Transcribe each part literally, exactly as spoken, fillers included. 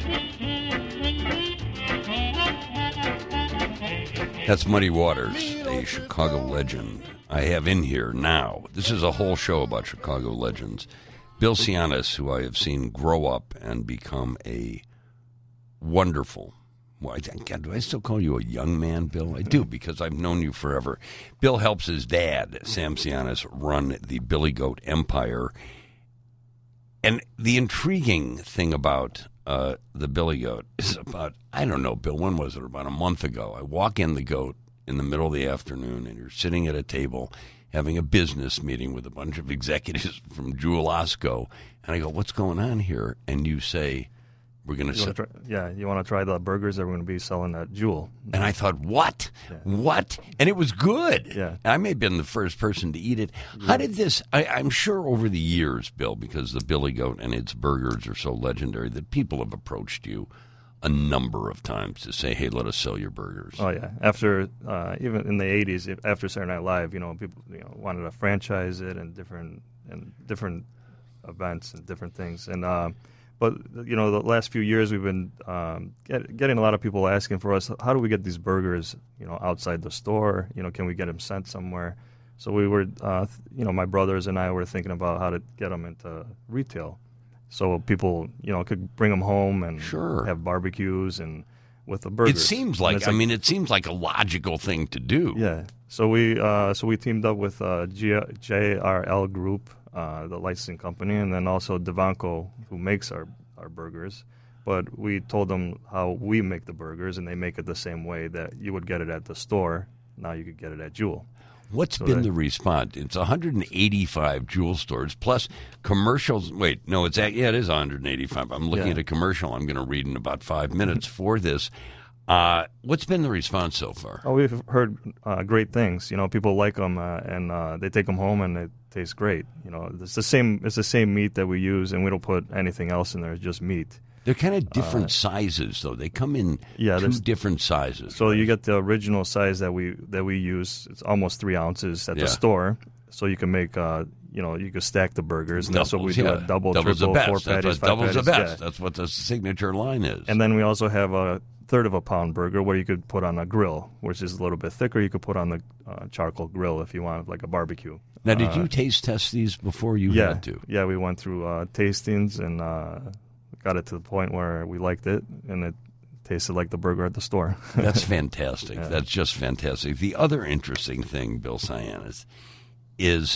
That's Muddy Waters, a Chicago legend. I have in here now, this is a whole show about Chicago legends, Bill Sianis, who I have seen grow up and become a wonderful, well, God, do I still call you a young man, Bill? I do, because I've known you forever. Bill helps his dad, Sam Sianis, run the Billy Goat empire. And the intriguing thing about uh, the Billy Goat is about, I don't know, Bill, when was it? About a month ago. I walk in the Goat in the middle of the afternoon, and you're sitting at a table having a business meeting with a bunch of executives from Jewel Osco. And I go, what's going on here? And you say, we're going to try, yeah, you want to try the burgers that we're going to be selling at Jewel. And I thought, what? Yeah. What? And it was good. Yeah. I may have been the first person to eat it. Yeah. How did this, I, I'm sure over the years, Bill, because the Billy Goat and its burgers are so legendary, that people have approached you a number of times to say, hey, let us sell your burgers. Oh, yeah. After, uh, even in the eighties, after Saturday Night Live, you know, people you know, wanted to franchise it and different, and different events and different things. And, uh, But, you know, the last few years we've been um, get, getting a lot of people asking for us, how do we get these burgers, you know, outside the store? You know, can we get them sent somewhere? So we were, uh, you know, my brothers and I were thinking about how to get them into retail. So people, you know, could bring them home and sure. have barbecues and with the burgers. It seems like, I like, mean, it seems like a logical thing to do. Yeah. So we, uh, so we teamed up with uh, J R L Group, Uh, the licensing company, and then also Devanco, who makes our, our burgers. But we told them how we make the burgers, and they make it the same way that you would get it at the store. Now you could get it at Jewel. What's so been that, the response? It's one hundred eighty-five Jewel stores, plus commercials. Wait, no, it's yeah, it is one hundred eighty-five. I'm looking yeah. at a commercial I'm going to read in about five minutes for this. Uh, what's been the response so far? Oh, we've heard uh, great things. You know, people like them, uh, and uh, they take them home, and it tastes great. You know, it's the same. It's the same meat that we use, and we don't put anything else in there. It's just meat. They're kind of different uh, sizes, though. They come in yeah, two different sizes. So right? You get the original size that we that we use. It's almost three ounces at yeah. the store. So you can make, uh, you know, you can stack the burgers, and doubles, that's what we do yeah. at double, doubles triple, the best. four that's patties, what five doubles patties. the best. Yeah. That's what the signature line is. And then we also have a third of a pound burger where you could put on a grill, which is a little bit thicker. You could put on the uh, charcoal grill if you want, like a barbecue. Now, did uh, you taste test these before you yeah, had to? Yeah, we went through uh, tastings and uh, got it to the point where we liked it, and it tasted like the burger at the store. That's fantastic. Yeah. That's just fantastic. The other interesting thing, Bill Sianis, is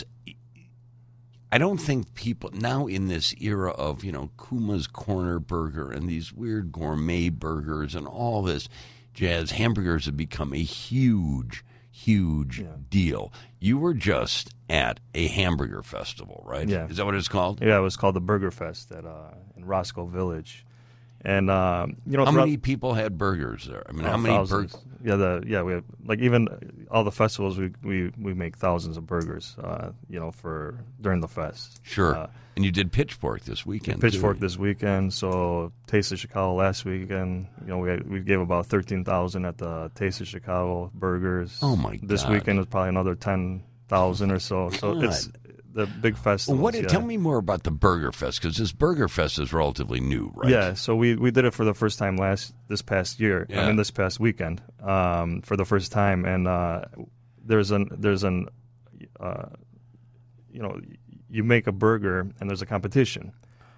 I don't think people now in this era of, you know, Kuma's Corner Burger and these weird gourmet burgers and all this jazz, hamburgers have become a huge, huge yeah. deal. You were just at a hamburger festival, right? Yeah. Is that what it's called? Yeah, it was called the Burger Fest at uh, in Roscoe Village. And uh, you know, how many people had burgers there? I mean, uh, how many burgers? burgers? Yeah, the yeah we have, like even all the festivals we we, we make thousands of burgers. Uh, you know, for during the fest. Sure. Uh, and you did Pitchfork this weekend. Pitchfork too. this weekend. So Taste of Chicago last weekend. You know, we had, we gave about thirteen thousand at the Taste of Chicago burgers. Oh my God! This weekend is probably another ten thousand or so. So God. it's the big festival. Well, what? Yeah. Tell me more about the Burger Fest, because this Burger Fest is relatively new, right? Yeah, so we, we did it for the first time last this past year. Yeah. I mean, this past weekend um, for the first time, and uh, there's an there's an uh, you know you make a burger and there's a competition.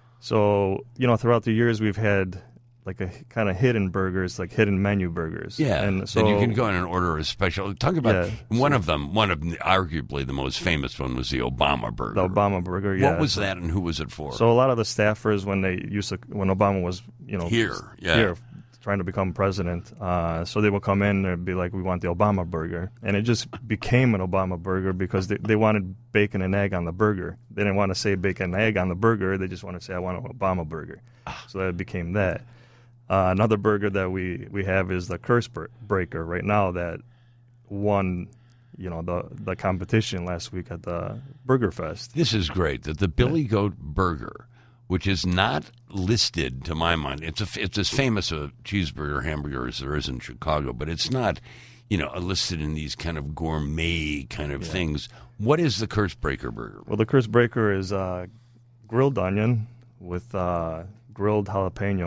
So you know throughout the years we've had like a kind of hidden burgers, like hidden menu burgers. Yeah, and so and you can go in and order a special. Talk about Yeah, one so- of them. One of arguably the most famous one was the Obama burger. the Obama burger. Yeah. What was that, and who was it for? So a lot of the staffers when they used to when Obama was you know Here, yeah. here trying to become president, uh, so they would come in and be like, we want the Obama burger, and it just became an Obama burger because they, they wanted bacon and egg on the burger. They didn't want to say bacon and egg on the burger. They just wanted to say, I want an Obama burger. So that became that. Uh, another burger that we, we have is the Curse Breaker right now that won, you know, the the competition last week at the Burger Fest. This is great that the Billy Goat Burger, which is not listed to my mind, it's a, it's as famous a cheeseburger hamburger as there is in Chicago, but it's not, you know, listed in these kind of gourmet kind of Yeah. things. What is the Curse Breaker burger? Well, the Curse Breaker is uh, grilled onion with uh, grilled jalapeno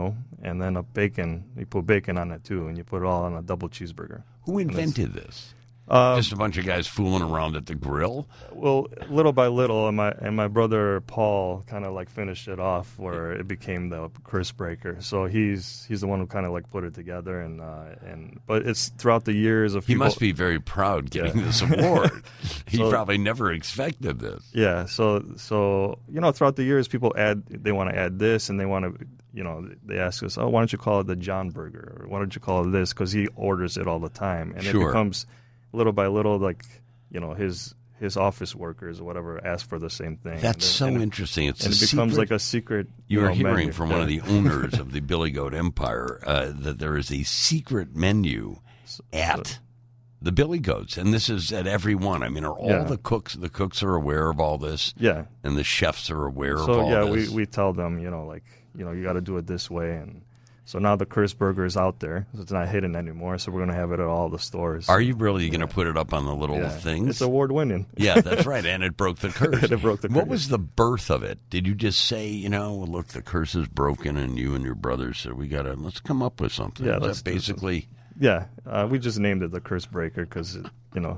and then a bacon. You put bacon on it too, and you put it all on a double cheeseburger. Who invented this? Uh, Just a bunch of guys fooling around at the grill? Well, little by little, and my and my brother Paul kind of like finished it off, where it became the Chris Breaker. So he's he's the one who kind of like put it together, and uh, and but it's throughout the years of He people, must be very proud getting Yeah. this award. He So- probably never expected this. Yeah, so so you know, throughout the years, people add they want to add this, and they want to, you know, they ask us, oh, why don't you call it the John Burger, or why don't you call it this? Because he orders it all the time, and Sure. it becomes little by little, like, you know, his his office workers or whatever ask for the same thing. That's and, so and it- interesting. It's and a it becomes secret. like a secret. You you are know, hearing menu. from one of Yeah. the owners of the Billy Goat Empire uh, that there is a secret menu at the Billy Goats, and this is at every one. I mean, are all Yeah. the cooks the cooks are aware of all this, Yeah. and the chefs are aware of So all yeah, this? we we tell them, you know, like, you know, you got to do it this way, and so now the Chris Burger is out there. So it's not hidden anymore. So we're gonna have it at all the stores. Are you really going to put it up on the little Yeah. things? It's award winning. Yeah, that's right, and it broke the curse. It broke the What curse. was the birth of it? Did you just say, you know, look, the curse is broken, and you and your brothers said, we got to, let's come up with something? Yeah, Is let's that do basically... Yeah, uh, we just named it the Curse Breaker because, you know.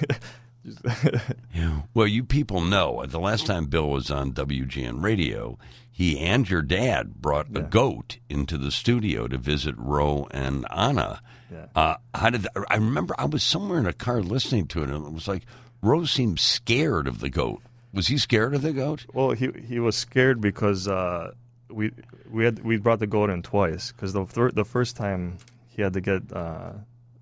Yeah. Well, you people know, the last time Bill was on W G N Radio, he and your dad brought a Yeah. goat into the studio to visit Ro and Anna. Yeah. Uh, how did I remember I was somewhere in a car listening to it, and it was like Ro seemed scared of the goat. Was he scared of the goat? Well, he he was scared because uh, we we had we brought the goat in twice because the thir- the first time he had to get uh,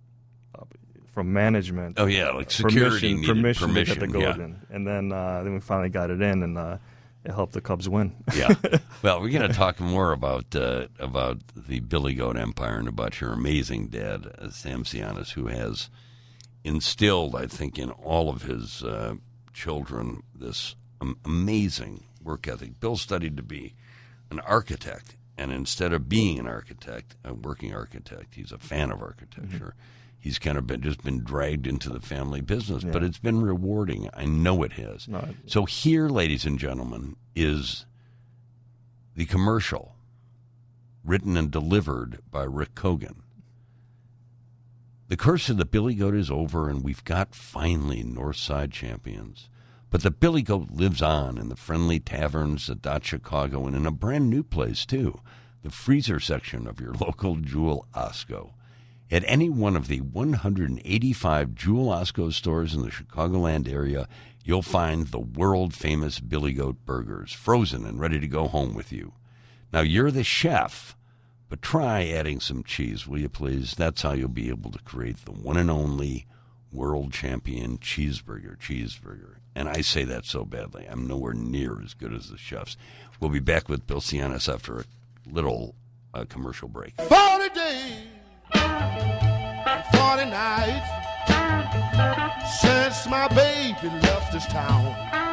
from management. Oh yeah, like security permission, needed permission, permission. to get the goat yeah. in, and then uh, then we finally got it in, and uh, it helped the Cubs win. Yeah. Well, we're going to talk more about uh, about the Billy Goat Empire and about your amazing dad, uh, Sam Sionis, who has instilled, I think, in all of his uh, children this um, amazing work ethic. Bill studied to be an architect, and instead of being an architect, a working architect, he's a fan of architecture. Mm-hmm. He's kind of been just been dragged into the family business, Yeah. but it's been rewarding. I know it has. No, it- So here, ladies and gentlemen, is the commercial written and delivered by Rick Cogan. The curse of the Billy Goat is over, and we've got finally North Side champions. But the Billy Goat lives on in the friendly taverns at Dot Chicago and in a brand new place, too, the freezer section of your local Jewel Osco. At any one of the one hundred eighty-five Jewel Osco stores in the Chicagoland area, you'll find the world-famous Billy Goat burgers, frozen and ready to go home with you. Now, you're the chef, but try adding some cheese, will you please? That's how you'll be able to create the one and only world champion cheeseburger, cheeseburger. And I say that so badly. I'm nowhere near as good as the chefs. We'll be back with Bill Sionis after a little uh, commercial break. forty days and forty nights since my baby left this town.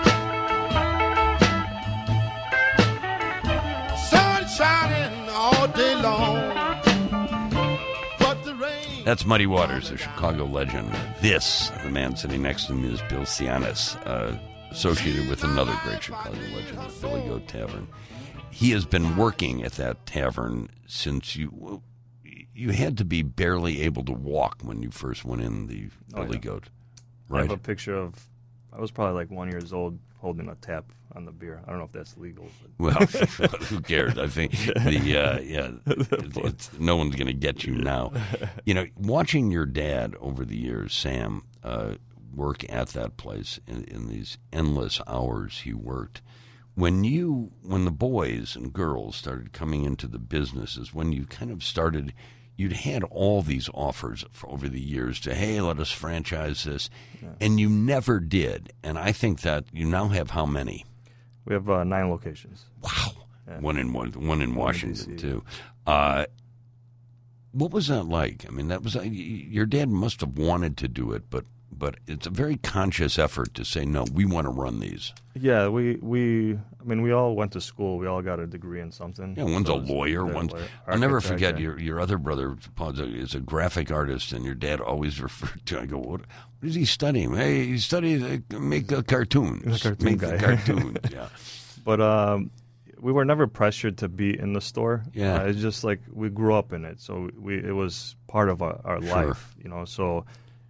Sun shining all day long, but the rain. That's Muddy Waters, a Chicago legend. This, the man sitting next to me, is Bill Sionis, uh, associated with another great Chicago legend, the Billy Goat Tavern. He has been working at that tavern since you you had to be barely able to walk when you first went in the Oh, Billy yeah. Goat, I right? have a picture of, I was probably like one years old holding a tap on the beer. I don't know if that's legal. But. Well, who cares? I think the uh, yeah, it, it's, no one's going to get you now. You know, watching your dad over the years, Sam, uh, work at that place in, in these endless hours he worked. When you, when the boys and girls started coming into the business, is when you kind of started. You'd had all these offers for over the years to, hey, let us franchise this, yeah. and you never did. And I think that you now have how many? We have uh, nine locations. Wow, yeah. one in one, one in one Washington in D C too. Uh, what was that like? I mean, that was uh, your dad must have wanted to do it, but but it's a very conscious effort to say no. We want to run these. Yeah, we we. I mean, we all went to school. We all got a degree in something. Yeah, one's so a lawyer. One's. lawyer, I'll never architect, forget yeah. your your other brother Paul, is a graphic artist, and your dad always referred to. I go, what? What is he studying? Hey, he studies uh, make uh, cartoons. He's a cartoon make guy. the cartoons. Yeah. But um, we were never pressured to be in the store. Yeah. Uh, it's just like we grew up in it, so we it was part of our, our Sure. life, you know. So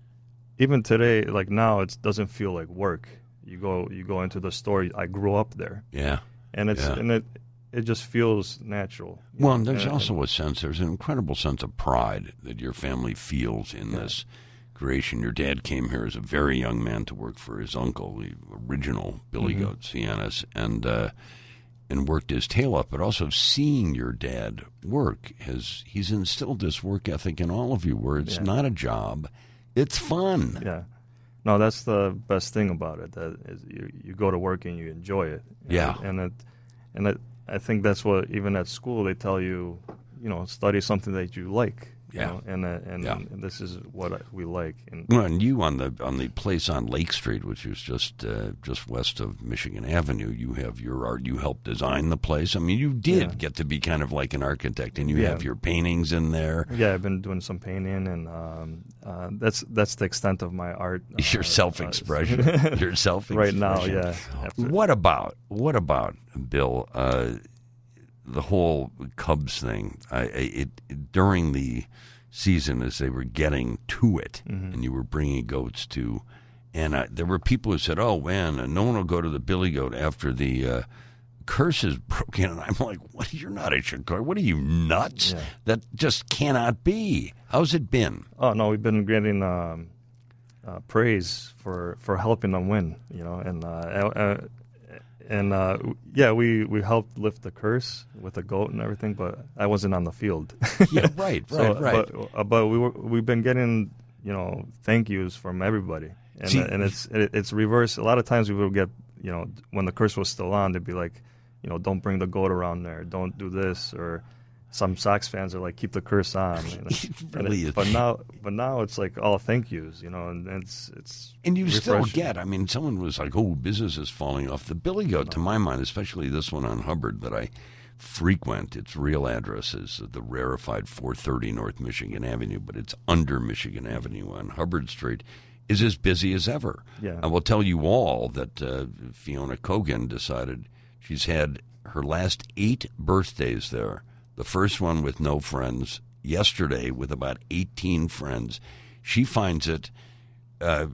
even today, like now, it doesn't feel like work. You go you go into the store. I grew up there, Yeah. and it's Yeah. and it it just feels natural. you Well, know, and there's and- also a sense, there's an incredible sense of pride that your family feels in this creation. Your dad came here as a very young man to work for his uncle, the original Billy Mm-hmm. Goat Cianis, and uh, and worked his tail off. But also seeing your dad work, has he's instilled this work ethic in all of you, where it's Yeah. not a job, it's fun. Yeah. No, that's the best thing about it. That is, you you go to work and you enjoy it. you Yeah. know, and it, and it, I think that's what even at school they tell you, you know, study something that you like. you Yeah. know, and uh, and, Yeah. and this is what I, we like. And Well, and you on the on the place on Lake Street, which is just uh, just west of Michigan Avenue, you have your art. You helped design the place. I mean, you did Yeah. get to be kind of like an architect, and you Yeah. have your paintings in there. yeah, I've been doing some painting, and um, uh, that's that's the extent of my art. Uh, Your self-expression. uh, Your self-expression. right now, yeah. After- What about what about Bill? Uh, the whole Cubs thing. I, I, it during the season, as they were getting to it, Mm-hmm. and you were bringing goats to, and uh, there were people who said, "Oh, man, uh, no one will go to the Billy Goat after the uh, curses broke in." And I'm like, "What? You're not a Chicago? What are you nuts? Yeah. That just cannot be." How's it been? Oh no, we've been getting um, uh, praise for, for helping them win, you know, and uh, uh, and uh, yeah, we, we helped lift the curse with the goat and everything, but I wasn't on the field. Yeah, right, right, So, right. But, uh, but we were, we've been getting, you know, thank yous from everybody, and See- and it's it, it's reverse. A lot of times we would get, you know, when the curse was still on, they'd be like, you know, don't bring the goat around there, don't do this, or some Sox fans are like, keep the curse on. You know? It And really it- is. But now, but now it's like all thank yous, you know, and it's it's. And you still refreshing. get, I mean, someone was like, oh, business is falling off. The Billy Goat, to my mind, especially this one on Hubbard that I frequent, its real address is the rarefied four thirty North Michigan Avenue, but it's under Michigan Avenue on Hubbard Street, is as busy as ever. Yeah. I will tell you all that uh, Fiona Kogan decided she's had her last eight birthdays there. The first one with no friends, yesterday with about eighteen friends. She finds it, uh,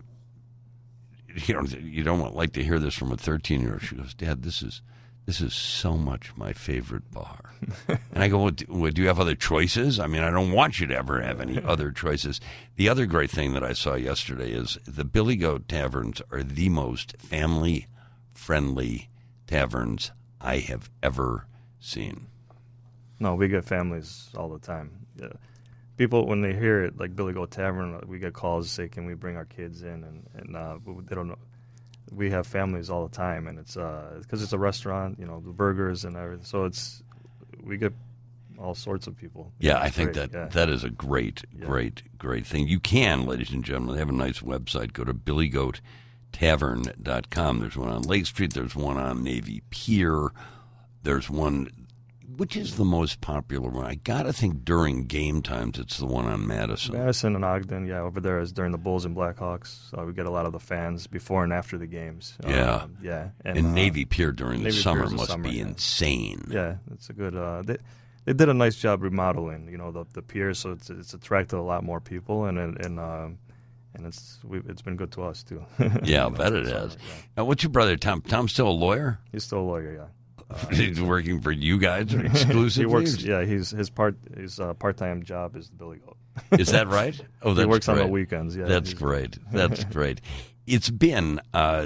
you know, you don't want, like to hear this from a thirteen-year-old. She goes, Dad, this is this is so much my favorite bar. And I go, well, do, well, do you have other choices? I mean, I don't want you to ever have any other choices. The other great thing that I saw yesterday is the Billy Goat Taverns are the most family-friendly taverns I have ever seen. No, we get families all the time. Yeah. People, when they hear it, like Billy Goat Tavern, we get calls say, "Can we bring our kids in?" And and uh, but they don't know. We have families all the time, and it's because it's a restaurant, you know, the burgers and everything. So it's we get all sorts of people. Yeah, It's I think great, that yeah. that is a great, Yeah. great, great thing. You can, ladies and gentlemen, they have a nice website. Go to billy goat tavern dot com. There's one on Lake Street. There's one on Navy Pier. There's one, which is the most popular one? I got to think during game times it's the one on Madison. Madison and Ogden, yeah, over there is during the Bulls and Blackhawks. So we get a lot of the fans before and after the games. Yeah. Um, yeah, And uh, Navy Pier during the Navy Pier summer is the must summer, be yeah. insane. Yeah, it's a good. Uh, they they did a nice job remodeling, you know, the the pier, so it's it's attracted a lot more people, and and and, um, and it's we it's been good to us too. Yeah, I You know, bet it so, has. yeah. Now, what's your brother, Tom? Tom's still a lawyer? He's still a lawyer, yeah. He's working for you guys exclusively? He works. Yeah, he's his part his uh, part time job is the Billy Goat. Is that right? Oh, that's he works great. on the weekends. Yeah, That's he's- great. That's great. It's been. Uh,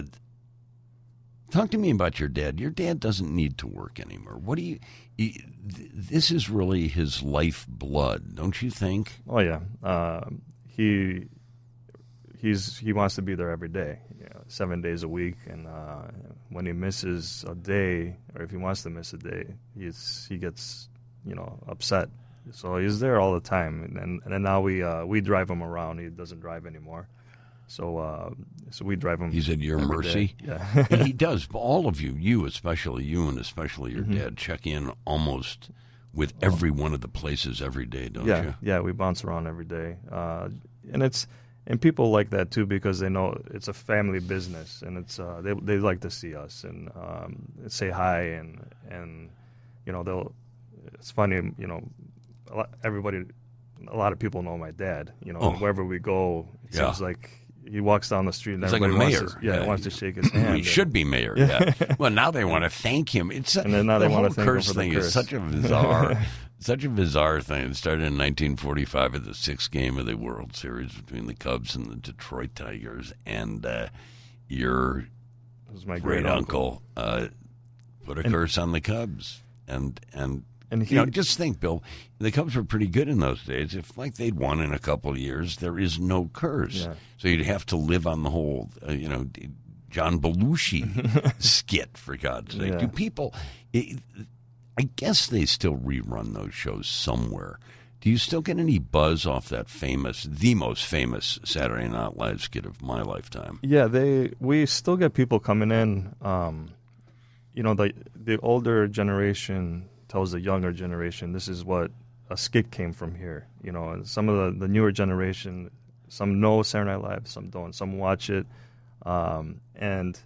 talk to me about your dad. Your dad doesn't need to work anymore. What do you? you th- this is really his life blood, don't you think? Oh yeah, um, he he's he wants to be there every day, you know, seven days a week, and uh, when he misses a day, or if he wants to miss a day, he's he gets you know upset. So he's there all the time, and and, and then now we uh, we drive him around. He doesn't drive anymore, so uh, so we drive him. He's at your every mercy. day. Yeah. And he does. All of you, you especially, you and especially your Mm-hmm. dad, check in almost with every one of the places every day, don't yeah, you? yeah, we bounce around every day, uh, and it's and people like that too because they know it's a family business, and it's uh, they they like to see us and um, say hi and and you know, they'll. It's funny, you know, a lot, everybody, a lot of people know my dad. You know, Oh. wherever we go, it Yeah. seems like he walks down the street and He's like a everybody mayor. wants to, yeah, Yeah. wants to shake his hand. He and- should be mayor. Yeah. Well, now they want to thank him. It's a, And then now the they wanna whole thank him curse for the thing is curse. such a bizarre, such a bizarre thing. It started in nineteen forty-five at the sixth game of the World Series between the Cubs and the Detroit Tigers, and uh, your It was my great great uncle uh, put a And- curse on the Cubs, and and. And you know, he- just think, Bill. The Cubs were pretty good in those days. If like they'd won in a couple of years, there is no curse. Yeah. So you'd have to live on the whole, uh, you know, John Belushi skit, for God's sake. Yeah. Do people? It, I guess they still rerun those shows somewhere. Do you still get any buzz off that famous, the most famous Saturday Night Live skit of my lifetime? Yeah, they we still get people coming in. Um, you know, the the older generation tells the younger generation this is what a skit came from here. You know, and some of the, the newer generation, some know Saturday Night Live, some don't. Some watch it, um, and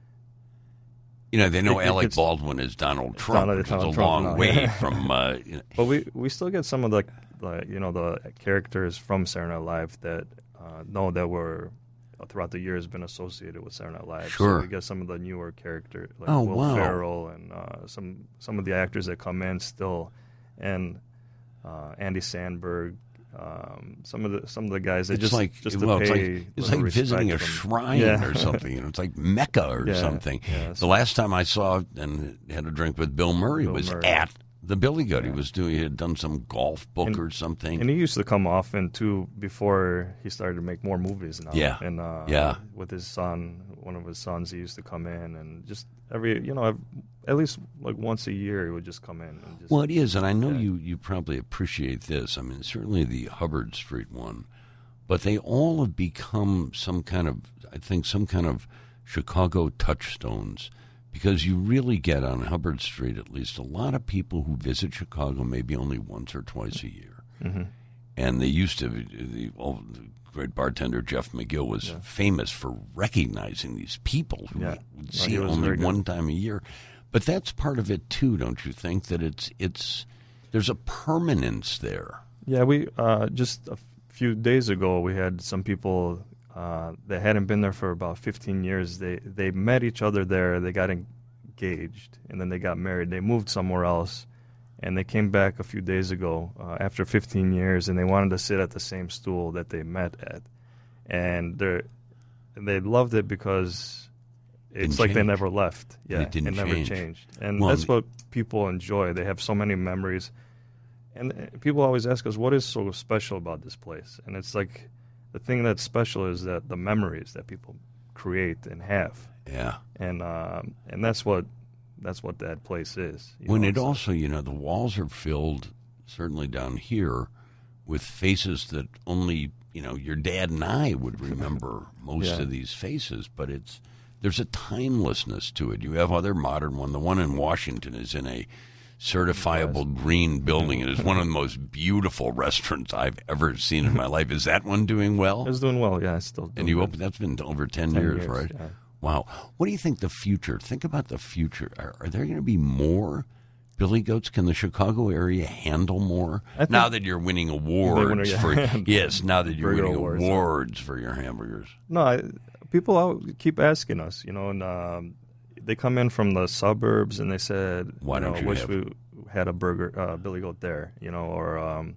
You know, they know It- it Alec gets- Baldwin is Donald Trump, Donald- which is Donald a Trump long now, way yeah. from. Uh, you know, but we we still get some of the, the you know the characters from Saturday Night Live that uh, know that were throughout the years been associated with Saturday Night Live. Sure. So we get some of the newer characters like Oh, Will wow. Ferrell and uh, some some of the actors that come in still, and uh, Andy Samberg. Um, some of the some of the guys they it's just like just to well, it's pay like it's little like visiting a respect from- shrine Yeah. or something. You know, it's like Mecca or Yeah, something. yeah, the so- last time I saw and had a drink with Bill Murray Bill was Murray. at the Billy Goat. He Yeah. was doing. He had done some golf book And- or something. And he used to come often too before he started to make more movies now. Yeah. And uh, Yeah. with his son, one of his sons, he used to come in and just every you know at least like once a year he would just come in and just. Well, it is, and I know Yeah. you, you probably appreciate this. I mean, certainly the Hubbard Street one, but they all have become some kind of, I think, some kind of Chicago touchstones, because you really get on Hubbard Street, at least, a lot of people who visit Chicago maybe only once or twice a year. Mm-hmm. And they used to, the, well, the great bartender Jeff McGill was Yeah. famous for recognizing these people who Yeah. would No, see he it was only very good. one time a year. But that's part of it too, don't you think? That it's it's there's a permanence there. Yeah, we uh, just a few days ago we had some people uh, that hadn't been there for about fifteen years. They they met each other there. They got engaged, and then they got married. They moved somewhere else, and they came back a few days ago uh, after fifteen years, and they wanted to sit at the same stool that they met at, and they they loved it because it's Didn't like they change. never left. Yeah, it didn't never change. changed, and Well, that's what people enjoy. They have so many memories. And uh, people always ask us, what is so special about this place? And it's like, the thing that's special is that the memories that people create and have. Yeah. And um, and that's what that's what that place is. you When know, it so- also, you know, the walls are filled, certainly down here, with faces that only, you know, your dad and I would remember most Yeah. of these faces. But it's there's a timelessness to it. You have other modern one. The one in Washington is in a certifiable green building. It is one of the most beautiful restaurants I've ever seen in my life. Is that one doing well? It's doing well, yeah. It's still doing And you good. opened, that's been over ten, ten years, right? yeah. Wow. What do you think the future? Think about the future. Are, are there going to be more Billy Goats? Can the Chicago area handle more? I think- Now that you're winning awards yeah. for yes, now that you're Burger winning awards. awards for your hamburgers. No, I, people al- keep asking us, you know, and um, they come in from the suburbs and they said, Why you know, don't you wish have- we had a burger, uh, Billy Goat there, you know, or um,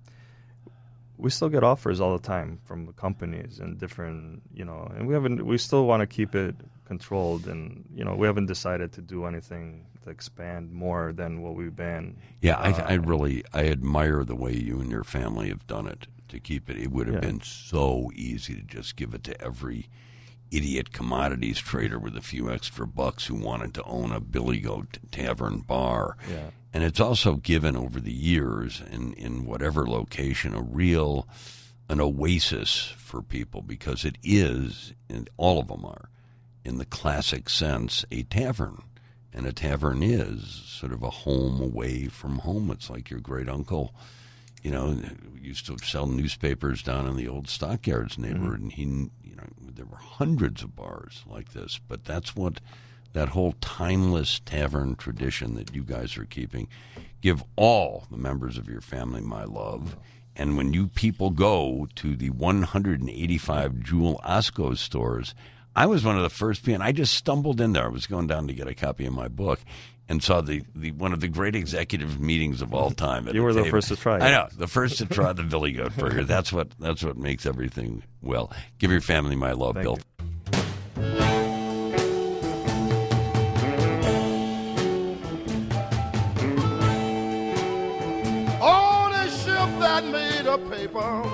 we still get offers all the time from companies and different, you know, and we haven't, we still want to keep it controlled, and you know, we haven't decided to do anything to expand more than what we've been. Yeah, I, Uh, I really I admire the way you and your family have done it to keep it. It would have Yeah. been so easy to just give it to every idiot commodities trader with a few extra bucks who wanted to own a Billy Goat tavern bar. Yeah. And it's also given over the years in, in whatever location a real an oasis for people, because it is, and all of them are, in the classic sense, a tavern. And a tavern is sort of a home away from home. It's like your great uncle, you know, used to sell newspapers down in the old Stockyards neighborhood, and he, you know, there were hundreds of bars like this. But that's what that whole timeless tavern tradition that you guys are keeping. Give all the members of your family my love. And when you people go to the one hundred eighty-five Jewel Osco stores, I was one of the first people. I just stumbled in there. I was going down to get a copy of my book and saw the, the one of the great executive meetings of all time. At You were the table. first to try it. I know, the first to try the Billy Goat Burger. That's what that's what makes everything well. Give your family my love, Thank Bill. you. On a ship that made of paper.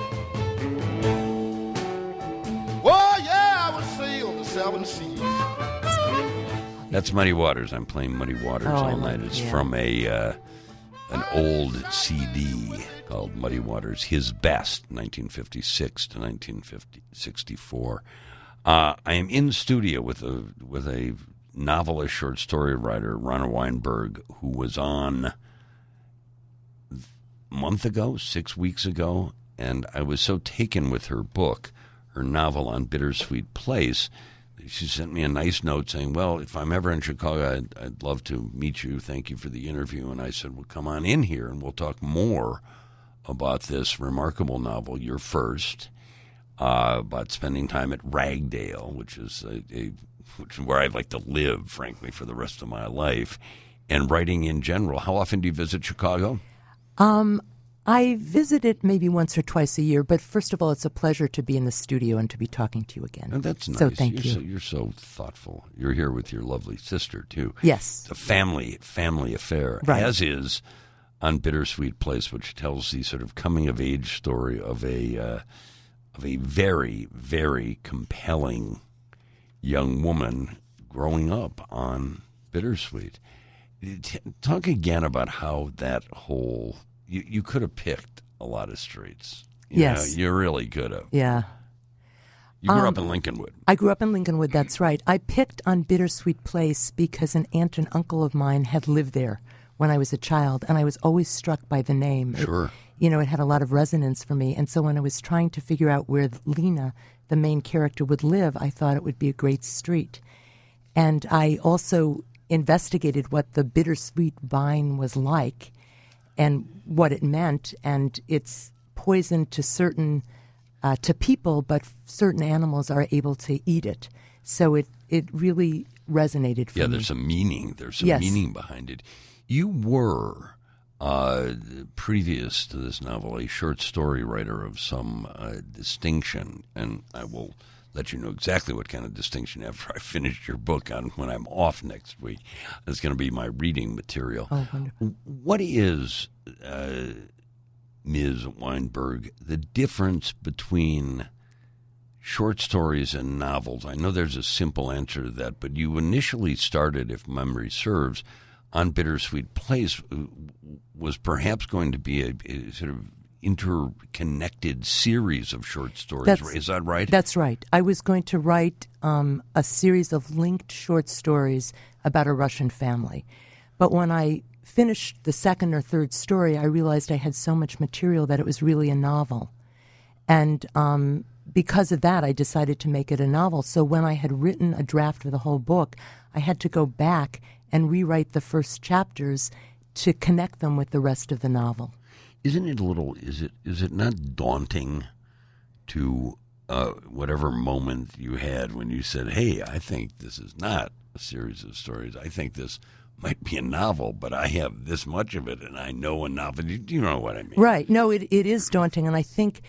Oh, yeah, I would sail the seven seas. That's Muddy Waters. I'm playing Muddy Waters Oh, I all love night. it, It's yeah. from a uh, an old C D called Muddy Waters, His Best, nineteen fifty-six to nineteen sixty-four. Uh, I am in studio with a with a novelist, short story writer, Ronna Weinberg, who was on a month ago, six weeks ago, and I was so taken with her book, her novel on Bittersweet Place. She sent me a nice note saying, well, if I'm ever in Chicago, I'd, I'd love to meet you. Thank you for the interview. And I said, well, come on in here and we'll talk more about this remarkable novel, Your First, uh, about spending time at Ragdale, which is a, a which is where I'd like to live, frankly, for the rest of my life, and writing in general. How often do you visit Chicago? Um, I visit it maybe once or twice a year, but first of all, it's a pleasure to be in the studio and to be talking to you again. Oh, that's nice. So thank you're you. So, you're so thoughtful. You're here with your lovely sister, too. Yes. It's a family family affair, Right. as is on Bittersweet Place, which tells the sort of coming-of-age story of a uh, of a very, very compelling young woman growing up on Bittersweet. T- Talk again about how that whole... You, you could have picked a lot of streets. You Yes. know, you really could have. Yeah. You grew Um, up in Lincolnwood. I grew up in Lincolnwood, that's right. I picked on Bittersweet Place because an aunt and uncle of mine had lived there when I was a child, and I was always struck by the name. It- Sure. you know, it had a lot of resonance for me. And so when I was trying to figure out where Lena, the main character, would live, I thought it would be a great street. And I also investigated what the bittersweet vine was like and what it meant. And it's poison to certain uh, to people, but certain animals are able to eat it. So it, it really resonated for Yeah, me. there's a meaning. There's some Yes. meaning behind it. You were, uh, previous to this novel, a short story writer of some uh, distinction, and I will let you know exactly what kind of distinction after I finish your book on when I'm off next week. It's going to be my reading material. Oh, wonderful. What is, uh, Miz Weinberg, the difference between short stories and novels? I know there's a simple answer to that, but you initially started, if memory serves, on Bittersweet Place, was perhaps going to be a, a sort of interconnected series of short stories. That's- Is that right? That's right. I was going to write um, a series of linked short stories about a Russian family. But when I finished the second or third story, I realized I had so much material that it was really a novel. And um, because of that, I decided to make it a novel. So when I had written a draft of the whole book, I had to go back and rewrite the first chapters to connect them with the rest of the novel. Isn't it a little? Is it? Is it not daunting to uh, whatever moment you had when you said, "Hey, I think this is not a series of stories. I think this might be a novel, but I have this much of it, and I know enough." And you, you know what I mean? Right. No, it it is daunting, and I think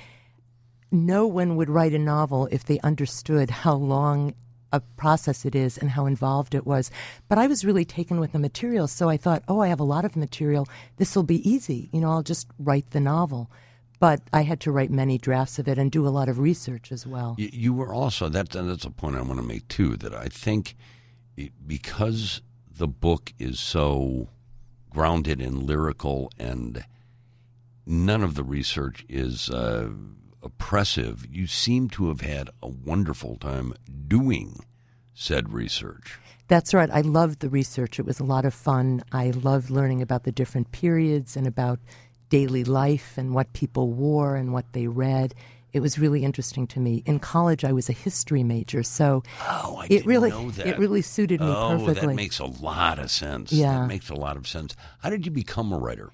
no one would write a novel if they understood how long a process it is and how involved it was. But I was really taken with the material, so I thought, oh, I have a lot of material. This will be easy. You know, I'll just write the novel. But I had to write many drafts of it and do a lot of research as well. You, you were also that. That's a point I want to make too. That I think it, because the book is so grounded in lyrical and none of the research is uh, oppressive, you seem to have had a wonderful time doing said research. That's right. I loved the research. It was a lot of fun. I loved learning about the different periods and about daily life and what people wore and what they read. it was really interesting to me. In college, I was a history major, so oh, I it didn't really know that. it really suited me oh, perfectly. that makes a lot of sense. Yeah. That makes a lot of sense. How did you become a writer?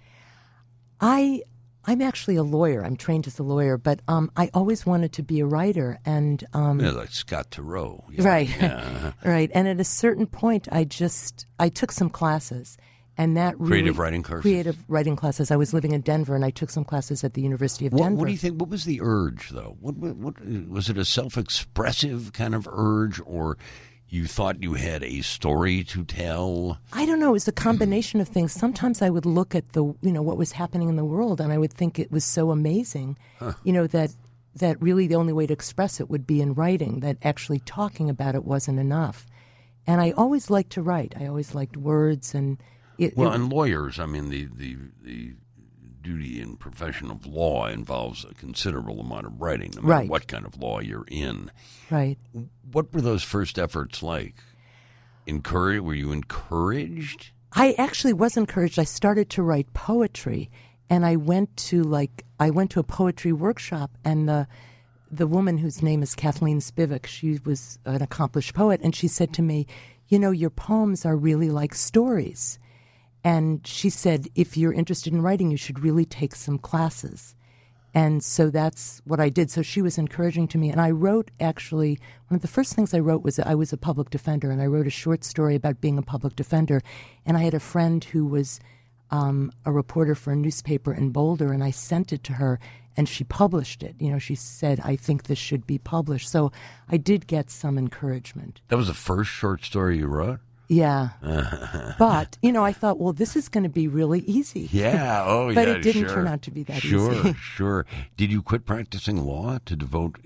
I I'm actually a lawyer. I'm trained as a lawyer, but um, I always wanted to be a writer, and um, Yeah, like Scott Turow. Yeah. right, Yeah. right. And at a certain point, I just I took some classes, and that really, Creative writing courses? Creative writing classes. I was living in Denver, and I took some classes at the University of What, Denver. what do you think? What was the urge, though? What, what, what was it? A self-expressive kind of urge, or you thought you had a story to tell? I don't know. It was a combination of things. Sometimes I would look at the, you know, what was happening in the world, and I would think it was so amazing, huh. you know, that that really the only way to express it would be in writing. That actually talking about it wasn't enough. And I always liked to write. I always liked words and. It, well, it, and lawyers. I mean, the the the duty and profession of law involves a considerable amount of writing, no matter right. what kind of law you're in. Right. What were those first efforts like? Encouraged? Were you encouraged? I actually was encouraged. I started to write poetry, and I went to like I went to a poetry workshop, and the the woman whose name is Kathleen Spivak, she was an accomplished poet, and she said to me, "You know, your poems are really like stories." And she said, if you're interested in writing, you should really take some classes. And so that's what I did. So she was encouraging to me. And I wrote, actually, one of the first things I wrote was I was a public defender, and I wrote a short story about being a public defender. And I had a friend who was um, a reporter for a newspaper in Boulder, and I sent it to her, and she published it. You know, she said, I think this should be published. So I did get some encouragement. That was the first short story you wrote? Yeah. But, you know, I thought, well, this is going to be really easy. Yeah. Oh, but yeah. it didn't sure. turn out to be that sure, easy. Sure, sure. Did you quit practicing law to devote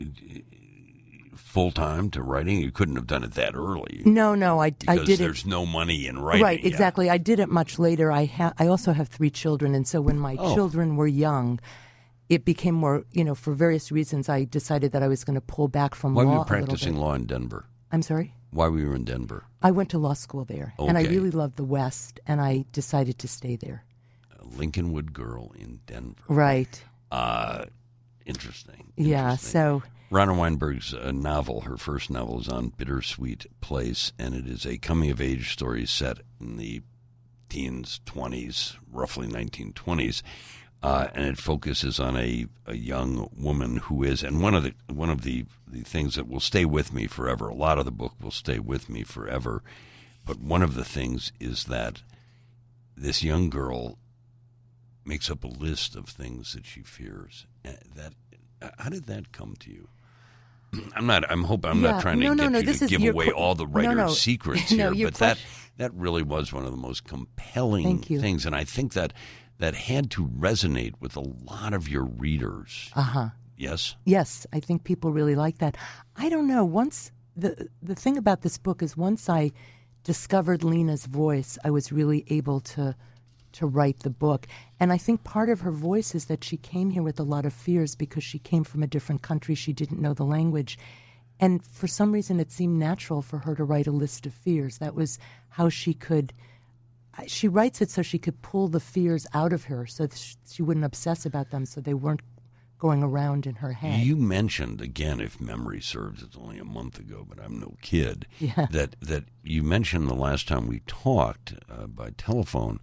full time to writing? You couldn't have done it that early. No, no, I, I did it. Because there's no money in writing. Right, exactly. Yeah. I did it much later. I ha- I also have three children, and so when my oh. children were young, it became more, you know, for various reasons, I decided that I was going to pull back from Why law. Why were you practicing law in Denver? I'm sorry? Why were you in Denver? I went to law school there, okay. and I really loved the West, and I decided to stay there. A Lincolnwood girl in Denver. Right. Uh, interesting. Yeah, interesting. so... Ronna Weinberg's uh, novel, her first novel, is on Bittersweet Place, and it is a coming-of-age story set in the teens, twenties, roughly nineteen twenties. Uh, and it focuses on a, a young woman who is, and one of the one of the, the things that will stay with me forever. A lot of the book will stay with me forever, but one of the things is that this young girl makes up a list of things that she fears. That how did that come to you? I'm not. I'm hoping I'm yeah, not trying to no, get no, no, you this to is give your away qu- all the writer's no, no. secrets no, here, but question- that that really was one of the most compelling Thank you. things, and I think that. That had to resonate with a lot of your readers. Uh-huh. Yes? Yes, I think people really like that. I don't know. Once the the thing about this book is once I discovered Lena's voice, I was really able to to write the book. And I think part of her voice is that she came here with a lot of fears because she came from a different country. She didn't know the language. And for some reason, it seemed natural for her to write a list of fears. That was how she could... She writes it so she could pull the fears out of her so that she wouldn't obsess about them so they weren't going around in her head. You mentioned, again, if memory serves, it's only a month ago, but I'm no kid, yeah. that, that you mentioned the last time we talked uh, by telephone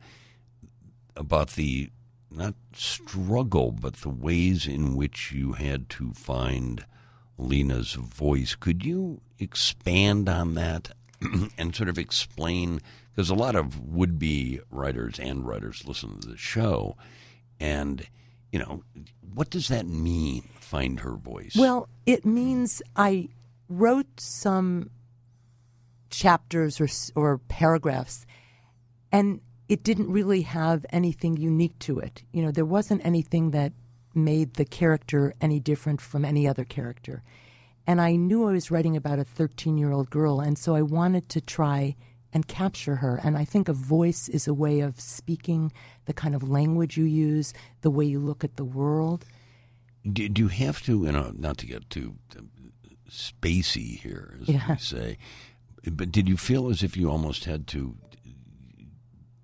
about the, not struggle, but the ways in which you had to find Lena's voice. Could you expand on that and sort of explain... Because a lot of would-be writers and writers listen to the show, and, you know, what does that mean, find her voice? Well, it means I wrote some chapters or or paragraphs, and it didn't really have anything unique to it. You know, there wasn't anything that made the character any different from any other character. And I knew I was writing about a thirteen-year-old girl, and so I wanted to try... and capture her. And I think a voice is a way of speaking, the kind of language you use, the way you look at the world. Do, do you have to, you know, not to get too spacey here, as yeah. we say, but did you feel as if you almost had to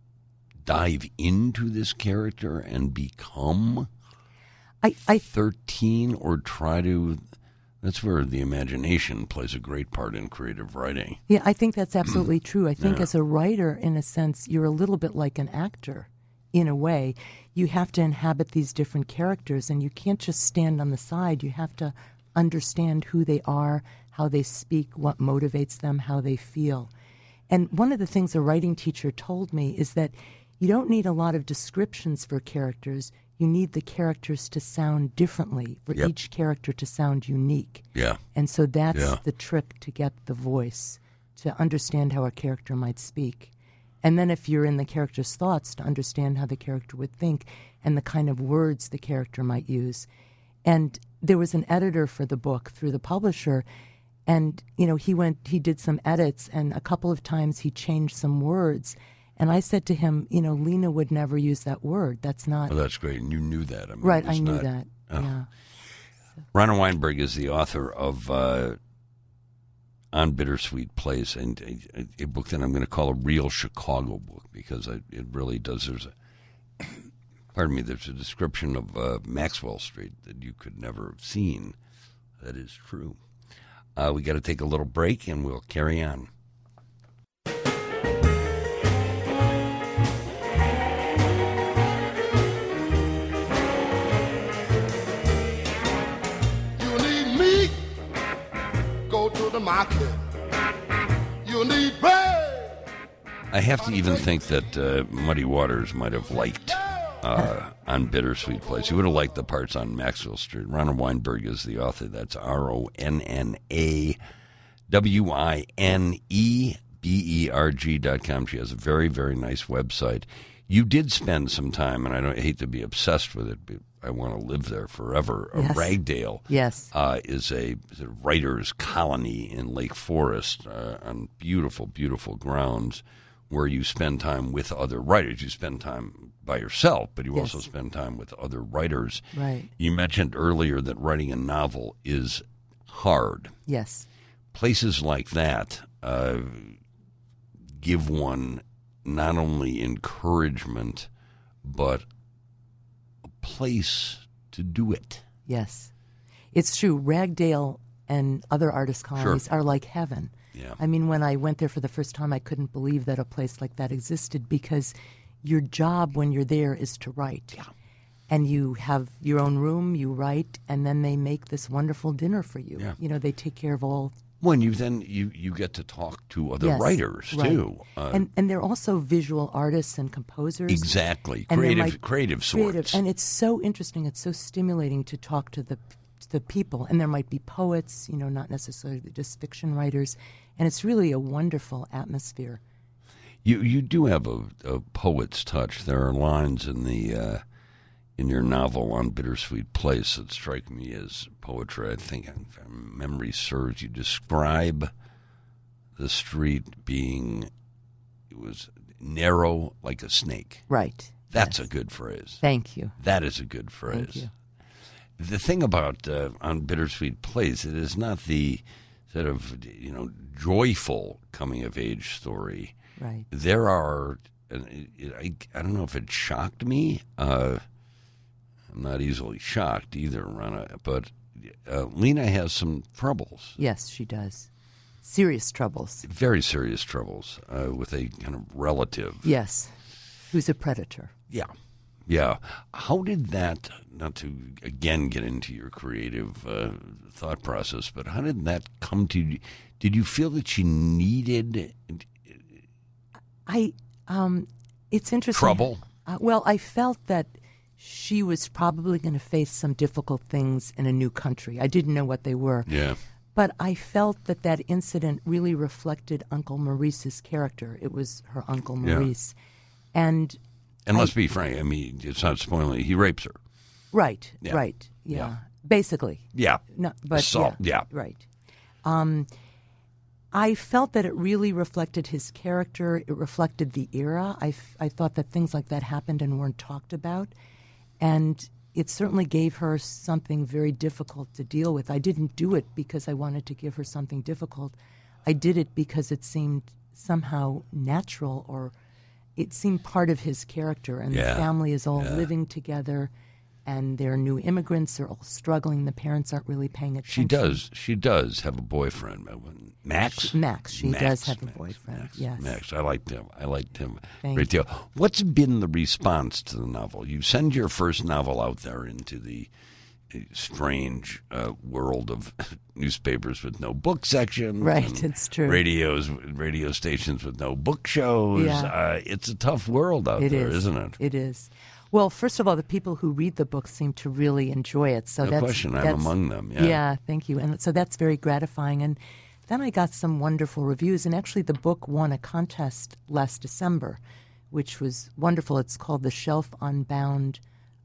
dive into this character and become I, I routine or try to... That's where the imagination plays a great part in creative writing. Yeah, I think that's absolutely true. I think Yeah. as a writer, in a sense, you're a little bit like an actor, in a way. You have to inhabit these different characters, and you can't just stand on the side. You have to understand who they are, how they speak, what motivates them, how they feel. And one of the things a writing teacher told me is that you don't need a lot of descriptions for characters. You need the characters to sound differently, for Yep. each character to sound unique. Yeah. And so that's Yeah. the trick to get the voice, to understand how a character might speak. And then if you're in the character's thoughts, to understand how the character would think and the kind of words the character might use. And there was an editor for the book through the publisher, and, you know, he went, he did some edits, and a couple of times he changed some words. And I said to him, you know, Lena would never use that word. That's not... Oh, that's great. And you knew that. I mean, right, it was I knew not- that, oh. yeah. Ronna Weinberg is the author of uh, On Bittersweet Place, and a, a book that I'm going to call a real Chicago book, because I, it really does. There's a, pardon me, there's a description of uh, Maxwell Street that you could never have seen. That is true. Uh, we got to take a little break, and we'll carry on. You need meat, go to the market. You need bread. I have to even think that uh, Muddy Waters might have liked uh, On Bittersweet Place. He would have liked the parts on Maxwell Street. Ronna Weinberg is the author. That's R O N N A W I N E B E R G dot com. She has a very, very nice website. You did spend some time, and I don't I hate to be obsessed with it, but I want to live there forever. Uh, Yes. Ragdale Yes. uh, is a, is a writer's colony in Lake Forest uh, on beautiful, beautiful grounds where you spend time with other writers. You spend time by yourself, but you Yes. also spend time with other writers. Right. You mentioned earlier that writing a novel is hard. Yes. Places like that uh, give one not only encouragement, but a place to do it. Yes. It's true. Ragdale and other artist colonies are like heaven. Yeah. I mean, when I went there for the first time, I couldn't believe that a place like that existed, because your job when you're there is to write. Yeah. And you have your own room, you write, and then they make this wonderful dinner for you. Yeah. You know, they take care of all. When you then you, you get to talk to other Yes, writers right. too. Uh, and and they're also visual artists and composers. exactly. And there Creative might- creative sorts. And it's so interesting. It's so stimulating to talk to the to the people. And there might be poets, you know, not necessarily just fiction writers. And it's really a wonderful atmosphere. You you do have a, a poet's touch. There are lines in the uh, in your novel On Bittersweet Place that strike me as poetry. I think, if memory serves, you describe the street being, it was narrow like a snake. Right. That's Yes. a good phrase. Thank you. That is a good phrase. Thank you. The thing about uh, On Bittersweet Place, it is not the sort of, you know, joyful coming of age story. Right. There are, and it, it, I, I don't know if it shocked me. Uh, I'm not easily shocked either, Ronna, but uh, Lena has some troubles, Yes, she does. Serious troubles. very serious troubles uh, with a kind of relative. Yes. Who's a predator. Yeah. Yeah. How did that, not to again get into your creative uh, thought process, but how did that come to you? Did you feel that you needed I, um, it's interesting. trouble? Uh, well, I felt that she was probably going to face some difficult things in a new country. I didn't know what they were. Yeah. But I felt that that incident really reflected Uncle Maurice's character. It was her Uncle Yeah. Maurice. And, And let's be frank, I mean, it's not spoiling. He rapes her. right, Yeah. right, yeah, Yeah. basically. Yeah. No, but Assault, yeah, yeah. right. Um, I felt that it really reflected his character. It reflected the era. I, f- I thought that things like that happened and weren't talked about. And it certainly gave her something very difficult to deal with. I didn't do it because I wanted to give her something difficult. I did it because it seemed somehow natural, or it seemed part of his character. And Yeah, the family is all yeah. living together. and they're new immigrants. They're all struggling. The parents aren't really paying attention. She does. She does have a boyfriend. Max? She, Max. She Max, does have Max, a boyfriend, Max, yes. Max. I liked him. I liked him a Thank great deal. What's been the response to the novel? You send your first novel out there into the strange uh, world of newspapers with no book section. Right, it's true. Radios, radio stations with no book shows. Yeah. Uh, it's a tough world out It there, is. isn't it? It is. Well, first of all, the people who read the book seem to really enjoy it. So No that's, question. I'm that's, among them. Yeah. Yeah, thank you. And so that's very gratifying. And then I got some wonderful reviews. And actually, the book won a contest last December, which was wonderful. It's called the Shelf Unbound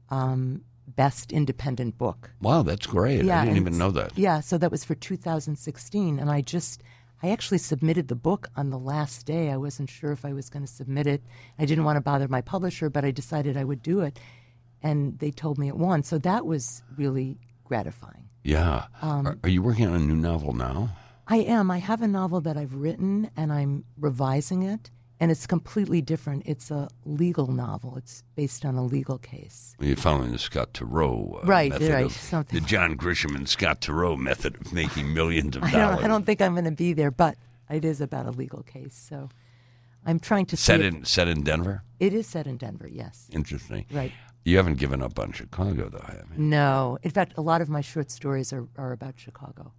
um, Best Independent Book. Wow, that's great. Yeah, I didn't and even know that. Yeah, so that was for two thousand sixteen. And I just, I actually submitted the book on the last day. I wasn't sure if I was going to submit it. I didn't want to bother my publisher, but I decided I would do it. And they told me it won. So that was really gratifying. Yeah. Um, are, are you working on a new novel now? I am. I have a novel that I've written, and I'm revising it. And it's completely different. It's a legal novel. It's based on a legal case. You're following the Scott Turow uh, Right, method right, of, something the John Grisham and Scott Turow method of making millions of I dollars. don't, I don't think I'm going to be there, but it is about a legal case. So I'm trying to set see in set in Denver. It is set in Denver, yes. Interesting. Right. You haven't given up on Chicago, though, have you? No. In fact, a lot of my short stories are, are about Chicago.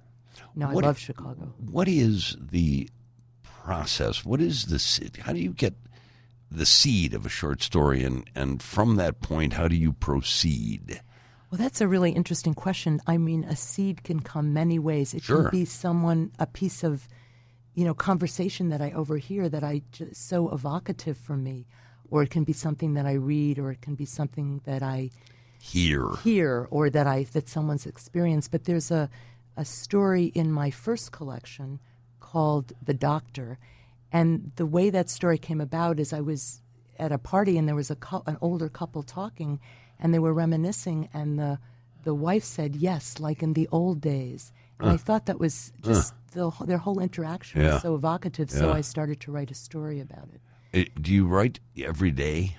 No, What- I love Chicago. What is the process? What is the seed? How do you get the seed of a short story, and, and from that point, how do you proceed? Well, that's a really interesting question. I mean, a seed can come many ways. It Sure. can be someone, a piece of, you know, conversation that I overhear that I just so evocative for me, or it can be something that I read, or it can be something that I Here. hear, or that I that someone's experienced. But there's a a story in my first collection called The Doctor, and the way that story came about is I was at a party and there was a cou- an older couple talking, and they were reminiscing, and the the wife said, "Yes, like in the old days." And I thought that was just the, their whole interaction Yeah. was so evocative. So Yeah. I started to write a story about it. Uh, Do you write every day?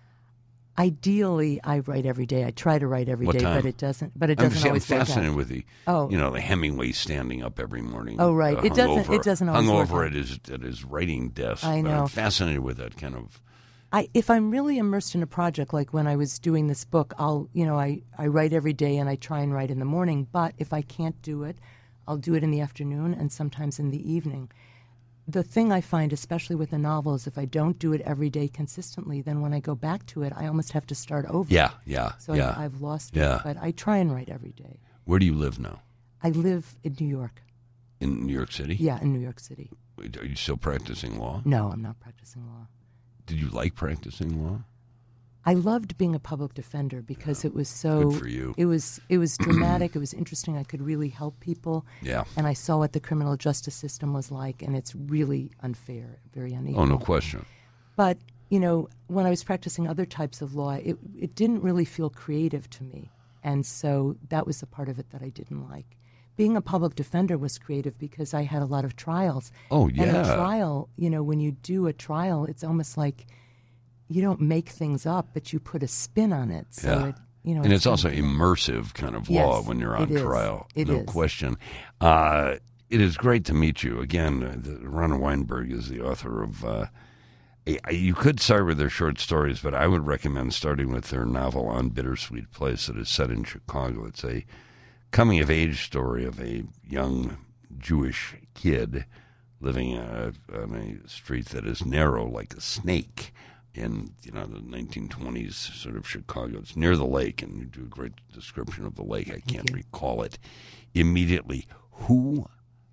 Ideally, I write every day. I try to write every What day, time? but it doesn't. But it I'm, doesn't see, I'm always work out. fascinated with the, Oh. you know, the Hemingway standing up every morning. Oh, right. uh, It doesn't- hungover- it doesn't always hung work over out. at his at his writing desk. I But know. I'm fascinated with that kind of. I, if I'm really immersed in a project, like when I was doing this book, I'll, you know, I, I write every day and I try and write in the morning. But if I can't do it, I'll do it in the afternoon and sometimes in the evening. The thing I find, especially with a novel, is if I don't do it every day consistently, then when I go back to it, I almost have to start over. Yeah, yeah, So yeah. I, I've lost Yeah. it. But I try and write every day. Where do you live now? I live in New York. In New York City? Yeah, in New York City. Are you still practicing law? No, I'm not practicing law. Did you like practicing law? I loved being a public defender because it was so. Good for you. It was it was dramatic. It was interesting. I could really help people. Yeah. And I saw what the criminal justice system was like, and it's really unfair, very unequal. Oh, no question. But you know, when I was practicing other types of law, it it didn't really feel creative to me, and so that was the part of it that I didn't like. Being a public defender was creative because I had a lot of trials. Oh, And a yeah. trial, you know, when you do a trial, it's almost like you don't make things up, but you put a spin on it. So Yeah. it, you know, And it's also something- immersive kind of Yes, law when you're on it is. trial. It no is. question. Uh, it is great to meet you. Again, uh, the, Ronna Weinberg is the author of. Uh, a- you could start with their short stories, but I would recommend starting with their novel On Bittersweet Place that is set in Chicago. It's a coming of age story of a young Jewish kid living uh, on a street that is narrow like a snake in, you know, the nineteen twenties sort of Chicago. It's near the lake, and you do a great description of the lake. I can't you. recall it immediately. Who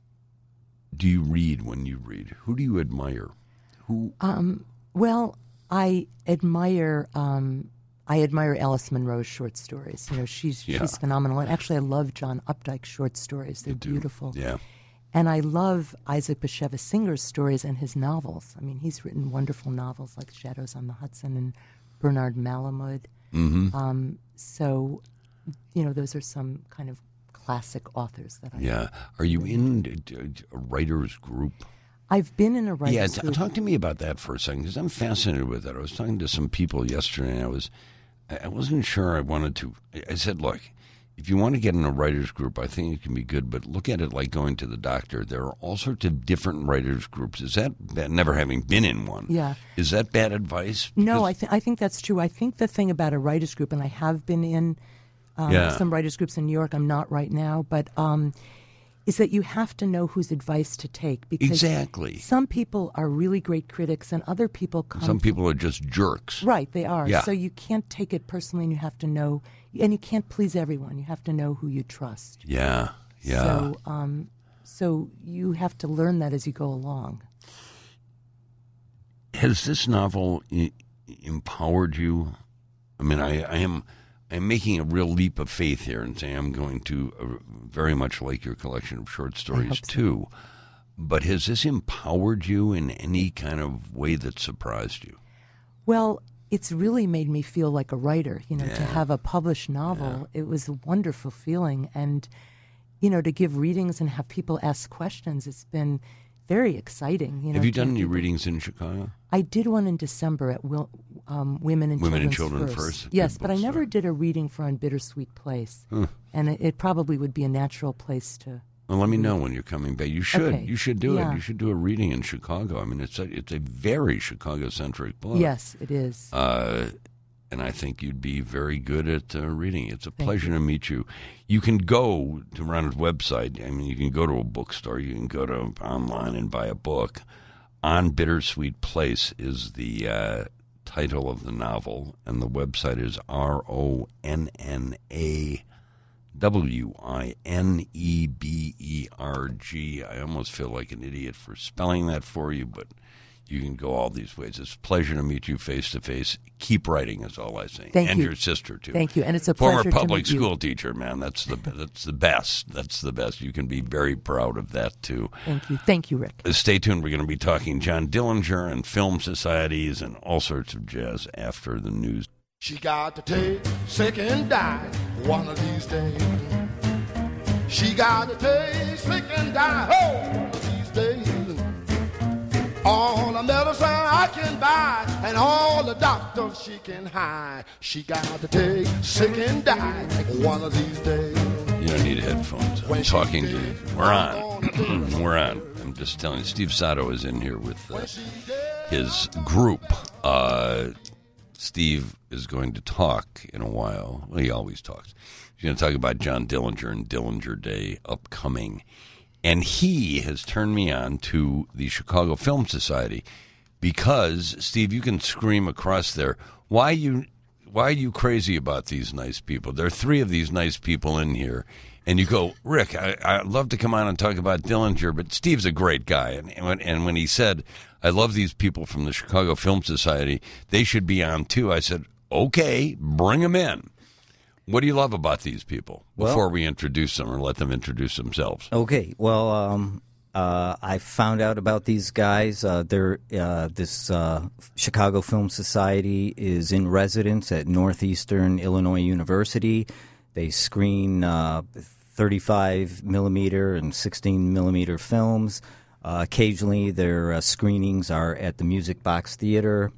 do you read when you read? Who do you admire? Who? Um, well, I admire um, I admire Alice Munro's short stories. You know, she's Yeah. she's phenomenal. And actually, I love John Updike's short stories. They're do. beautiful. Yeah. And I love Isaac Bashevis Singer's stories and his novels. I mean, he's written wonderful novels like Shadows on the Hudson and Bernard Malamud. Mm-hmm. Um, so, you know, those are some kind of classic authors that I Yeah. Are you in d- d- a writer's group? I've been in a writer's Yeah, t- group. talk to me about that for a second, because I'm fascinated with that. I was talking to some people yesterday, and I was, I wasn't sure I wanted to. I said, look, if you want to get in a writer's group, I think it can be good, but look at it like going to the doctor. There are all sorts of different writers' groups. Is that bad, never having been in one? Yeah. Is that bad advice? No, Because- I, th- I think that's true. I think the thing about a writer's group, and I have been in um, Yeah. some writers' groups in New York, I'm not right now, but um, is that you have to know whose advice to take. Because Exactly. some people are really great critics, and other people come Some people are just jerks. Right, they are. Yeah. So you can't take it personally, and you have to know, and you can't please everyone. You have to know who you trust. Yeah, yeah. So, um, so you have to learn that as you go along. Has this novel I- empowered you? I mean, I, I am I'm making a real leap of faith here and saying I'm going to uh, very much like your collection of short stories hope so. too. But has this empowered you in any kind of way that surprised you? Well, it's really made me feel like a writer. You know, to Yeah. have a published novel, it was a wonderful feeling, and you know, to give readings and have people ask questions, it's been very exciting. You know, Have you to done any people- readings in Chicago? I did one in December at Will, um, Women and Women and Children Children First. Good Yes, but I never bookstore. did a reading for On Bittersweet Place, and it, it probably would be a natural place to. Well, let me know when you're coming back. You should. Okay. You should do Yeah. it. You should do a reading in Chicago. I mean, it's a, it's a very Chicago-centric book. Yes, it is. Uh, and I think you'd be very good at uh, reading. It's a Thank pleasure you. to meet you. You can go to Ronald's website. I mean, you can go to a bookstore. You can go to online and buy a book. On Bittersweet Place is the uh, title of the novel, and the website is R O N N A W I N E B E R G. I almost feel like an idiot for spelling that for you, but you can go all these ways. It's a pleasure to meet you face to face. Keep writing is all I say. Thank and you. your sister too. Thank you, and it's a Former pleasure to public meet you. school teacher, man. That's the that's the best. That's the best. You can be very proud of that too. Thank you, thank you, Rick. Uh, Stay tuned. We're going to be talking John Dillinger and film societies and all sorts of jazz after the news. She got to take sick and die one of these days. She got to take sick and die oh, one of these days. All the medicine I can buy and all the doctors she can hire. She got to take sick and die one of these days. You don't need headphones. I'm When she talking to you. did, We're I'm on. gonna do it. We're on. I'm just telling you. Steve Sato is in here with uh, When she did, his group. Uh, Steve is going to talk in a while. Well, he always talks. He's going to talk about John Dillinger and Dillinger Day upcoming. And he has turned me on to the Chicago Film Society because, Steve, you can scream across there, why you why are you crazy about these nice people? There are three of these nice people in here. And you go, Rick, I, I'd love to come on and talk about Dillinger, but Steve's a great guy. And, and, when, and when he said, I love these people from the Chicago Film Society, they should be on too, I said, okay, bring them in. What do you love about these people before Well- we introduce them or let them introduce themselves? Okay, well, um, uh, I found out about these guys. Uh, they're, uh, this uh, Chicago Film Society is in residence at Northeastern Illinois University. They screen uh, thirty-five millimeter and sixteen millimeter films. Uh, occasionally, their uh, screenings are at the Music Box Theater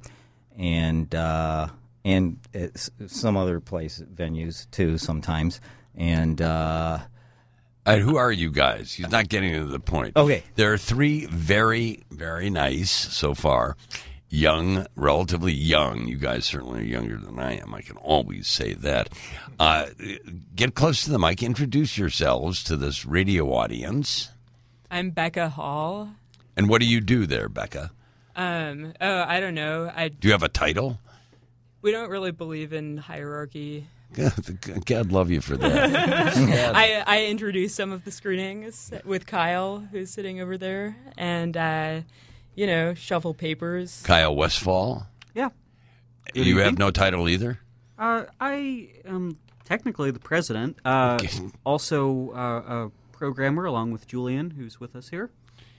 and uh, and at some other place venues too sometimes. And uh, All right, who are you guys? He's not getting to the point. Okay. There are three very, very nice so far. Young, relatively young. You guys certainly are younger than I am. I can always say that. Uh, get close to the mic. Introduce yourselves to this radio audience. I'm Becca Hall. And what do you do there, Becca? Um, oh, I don't know. I Do you have a title? we don't really believe in hierarchy. God, God love you for that. I I introduced some of the screenings with Kyle, who's sitting over there, and uh, you know, shuffle papers. Kyle Westfall. Yeah. Good You have evening. no title either? Uh, I am technically the president. Uh, also uh, a programmer along with Julian, who's with us here.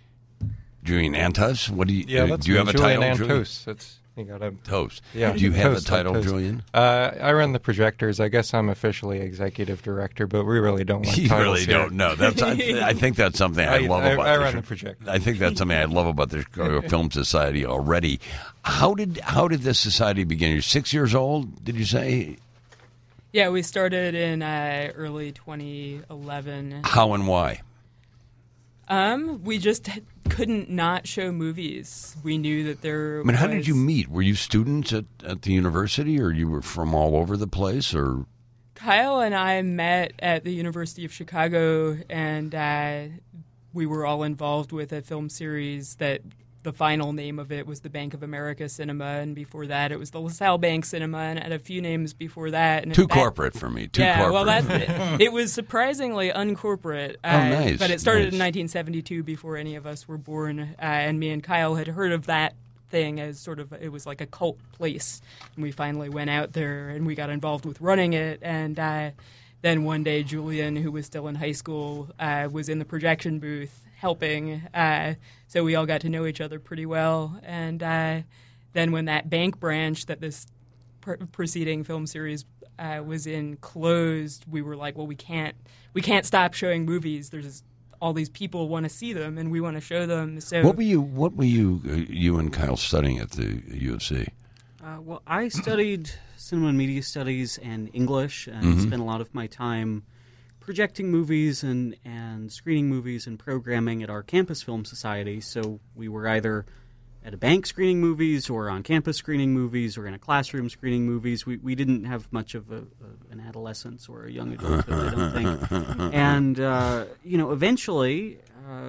Julian Antos? What do you Yeah, uh, that's do you me, have a Julian title, Julian? Antos. That's you got a Toast. yeah. Do you have Toast a on title, Toast. Julian? Uh, I run the projectors. I guess I'm officially executive director, but we really don't like You titles really here. don't know. That's I, I think that's something I, I, love I, about I the run Chi- the projector. I think that's something I love about the Chicago Film Society already. How did how did this society begin? You're six years old, did you say? Yeah, we started in uh, early twenty eleven. How and why? Um, we just couldn't not show movies. We knew that there I mean, how was... did you meet? Were you students at, at the university, or you were from all over the place, or? Kyle and I met at the University of Chicago, and uh, we were all involved with a film series that the final name of it was the Bank of America Cinema, and before that it was the LaSalle Bank Cinema, and it had a few names before that. And Too that, corporate for me. Too yeah, corporate. well, that it was surprisingly uncorporate. Uh, Oh, nice. But it started Nice. in nineteen seventy-two, before any of us were born, uh, and me and Kyle had heard of that thing as sort of, it was like a cult place, and we finally went out there and we got involved with running it, and uh, then one day Julian, who was still in high school, uh, was in the projection booth helping, uh, so we all got to know each other pretty well, and uh, then when that bank branch that this pr- preceding film series uh, was in closed, we were like, well, we can't we can't stop showing movies. There's all these people want to see them, and we want to show them. So What were you? What were you? Uh, you and Kyle studying at the U of C? Uh, well, I studied cinema and media studies and English, and Mhm. spent a lot of my time projecting movies and, and screening movies and programming at our campus film society. So we were either at a bank screening movies, or on campus screening movies, or in a classroom screening movies. We we didn't have much of a, a, an adolescence or a young adulthood, I don't think. And uh, you know, eventually. Uh,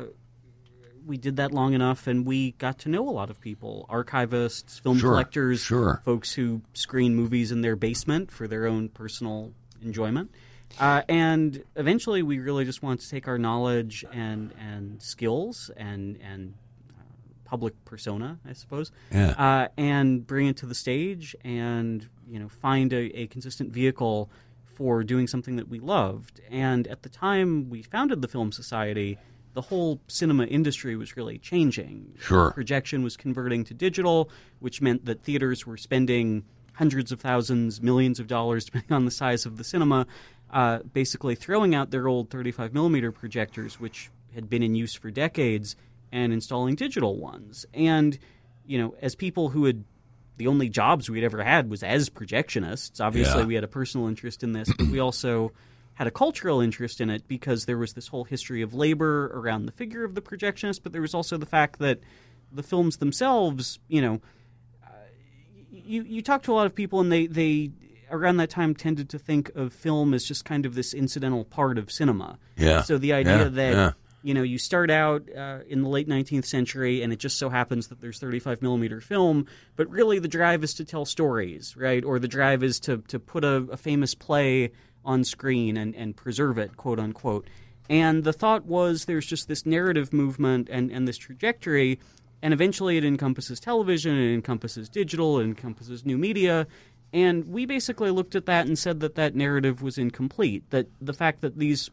We did that long enough, and we got to know a lot of people: archivists, film Sure, collectors, sure. folks who screen movies in their basement for their own personal enjoyment. Uh, and eventually, we really just wanted to take our knowledge and and skills and and uh, public persona, I suppose, Yeah. uh, and bring it to the stage, and you know, find a, a consistent vehicle for doing something that we loved. And at the time we founded the Film Society, the whole cinema industry was really changing. Sure. Projection was converting to digital, which meant that theaters were spending hundreds of thousands, millions of dollars, depending on the size of the cinema, uh, basically throwing out their old thirty-five millimeter projectors, which had been in use for decades, and installing digital ones. And, you know, as people who had, the only jobs we'd ever had was as projectionists, obviously Yeah. we had a personal interest in this, but we also had a cultural interest in it, because there was this whole history of labor around the figure of the projectionist, but there was also the fact that the films themselves, you know, uh, you you talk to a lot of people, and they, they around that time tended to think of film as just kind of this incidental part of cinema. Yeah. So the idea Yeah, that yeah. you know, you start out uh, in the late nineteenth century, and it just so happens that there's thirty-five millimeter film, but really the drive is to tell stories, right? Or the drive is to to put a, a famous play on screen and, and preserve it, quote unquote. And the thought was there's just this narrative movement and, and this trajectory, and eventually it encompasses television, it encompasses digital, it encompasses new media. And we basically looked at that and said that that narrative was incomplete, that the fact that these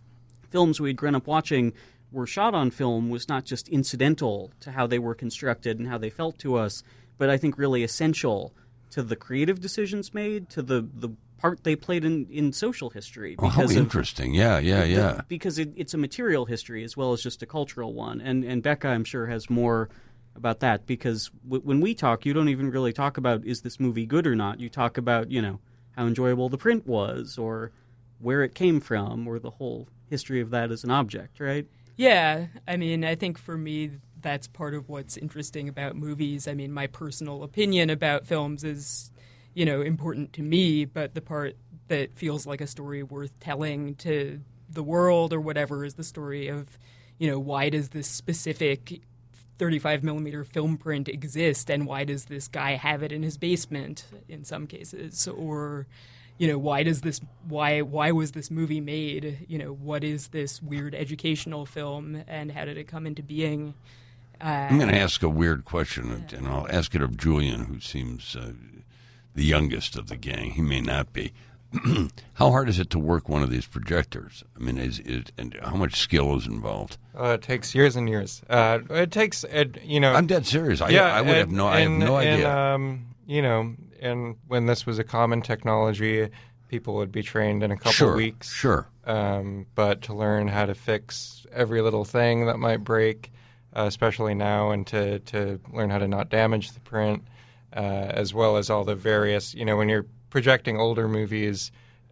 films we'd grown up watching were shot on film was not just incidental to how they were constructed and how they felt to us, but I think really essential to the creative decisions made, to the, the part they played in, in social history. Oh, how of- interesting. Yeah, yeah, the- yeah. Because it, it's a material history as well as just a cultural one. And, and Becca, I'm sure, has more about that, because w- when we talk, you don't even really talk about, is this movie good or not? You talk about, you know, how enjoyable the print was, or where it came from, or the whole history of that as an object, right? Yeah, I mean, I think for me, that's part of what's interesting about movies. I mean, my personal opinion about films is, you know, important to me, but the part that feels like a story worth telling to the world or whatever is the story of, you know, why does this specific thirty-five millimeter film print exist, and why does this guy have it in his basement in some cases, or, you know, why does this why why was this movie made? You know, what is this weird educational film, and how did it come into being? Uh, I'm going to ask a weird question, and I'll ask it of Julian, who seems uh, the youngest of the gang. He may not be. How hard is it to work one of these projectors? I mean, is it, and how much skill is involved? Uh, it takes years and years. Uh, it takes, it, you know. I'm dead serious. I, yeah, I would and, have no. I have and, no idea. And, um, you know, and when this was a common technology, people would be trained in a couple sure, weeks. Sure. Um, but to learn how to fix every little thing that might break, uh, especially now, and to to learn how to not damage the print, uh, as well as all the various, you know, when you're projecting older movies,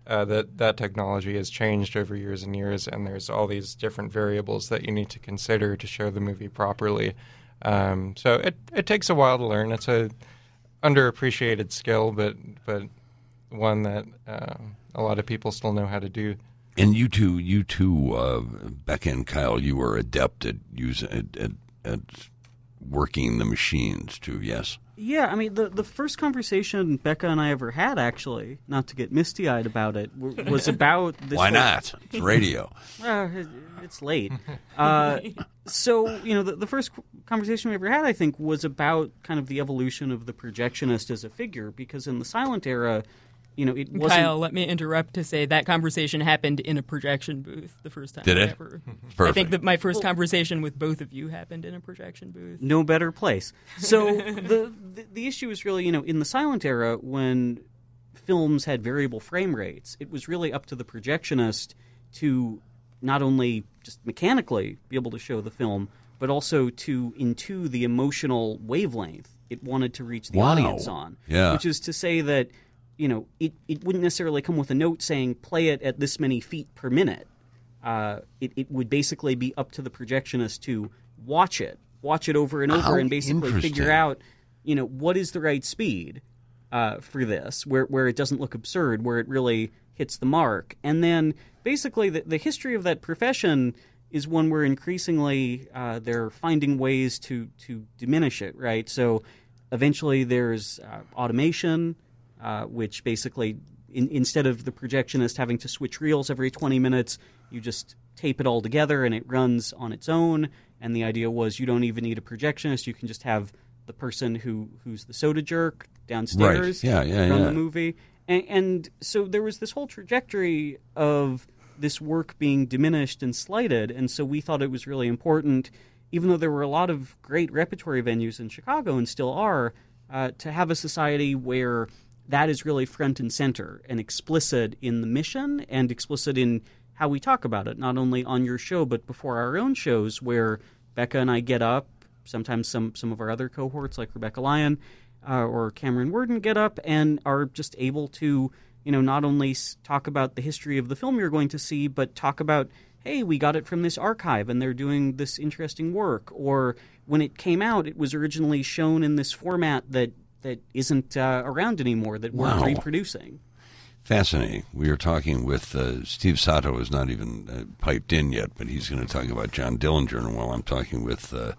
uh, that that technology has changed over years and years, and there's all these different variables that you need to consider to show the movie properly. Um, so it it takes a while to learn. It's a underappreciated skill, but but one that uh, a lot of people still know how to do. And you two, you two, uh, Becca and Kyle, you were adept at using at, at, at working the machines too. Yes. Yeah, I mean, the, the first conversation Becca and I ever had, actually, not to get misty-eyed about it, w- was about this. Why whole... not? It's radio. uh, it's late. Uh, so, you know, the, the first conversation we ever had, I think, was about kind of the evolution of the projectionist as a figure, because in the silent era, you know, it wasn't... Kyle, let me interrupt to say that conversation happened in a projection booth the first time. Did I it? Ever... Perfect. I think that my first conversation with both of you happened in a projection booth. No better place. So the, the the issue is really, you know, in the silent era, when films had variable frame rates, it was really up to the projectionist to not only just mechanically be able to show the film, but also to into the emotional wavelength it wanted to reach the Wow. audience on. Yeah. Which is to say that, you know, it, it wouldn't necessarily come with a note saying play it at this many feet per minute. Uh, it, it would basically be up to the projectionist to watch it, watch it over and over, How and basically figure interesting. out, you know, what is the right speed uh, for this, where where it doesn't look absurd, where it really hits the mark. And then basically the, the history of that profession is one where increasingly uh, they're finding ways to, to diminish it, right? So eventually there's uh, automation, uh, which basically, in, instead of the projectionist having to switch reels every twenty minutes, you just tape it all together and it runs on its own. And the idea was you don't even need a projectionist. You can just have the person who, who's the soda jerk downstairs Right. Yeah, yeah, run yeah. the movie. And, and so there was this whole trajectory of this work being diminished and slighted. And so we thought it was really important, even though there were a lot of great repertory venues in Chicago and still are, uh, to have a society where that is really front and center and explicit in the mission and explicit in how we talk about it, not only on your show, but before our own shows, where Becca and I get up, sometimes some, some of our other cohorts like Rebecca Lyon uh, or Cameron Worden get up and are just able to, you know, not only s- talk about the history of the film you're going to see, but talk about, hey, we got it from this archive and they're doing this interesting work. Or when it came out, it was originally shown in this format that that isn't uh, around anymore, that we're Wow. reproducing. Fascinating. We are talking with uh, Steve Sato is not even uh, piped in yet, but he's going to talk about John Dillinger. And while I'm talking with uh,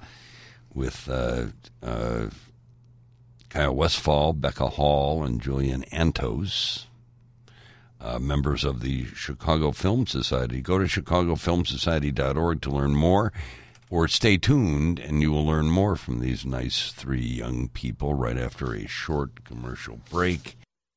with uh, uh, Kyle Westfall, Becca Hall, and Julian Antos, uh, members of the Chicago Film Society. Go to chicago film society dot org to learn more, or stay tuned, and you will learn more from these nice three young people right after a short commercial break.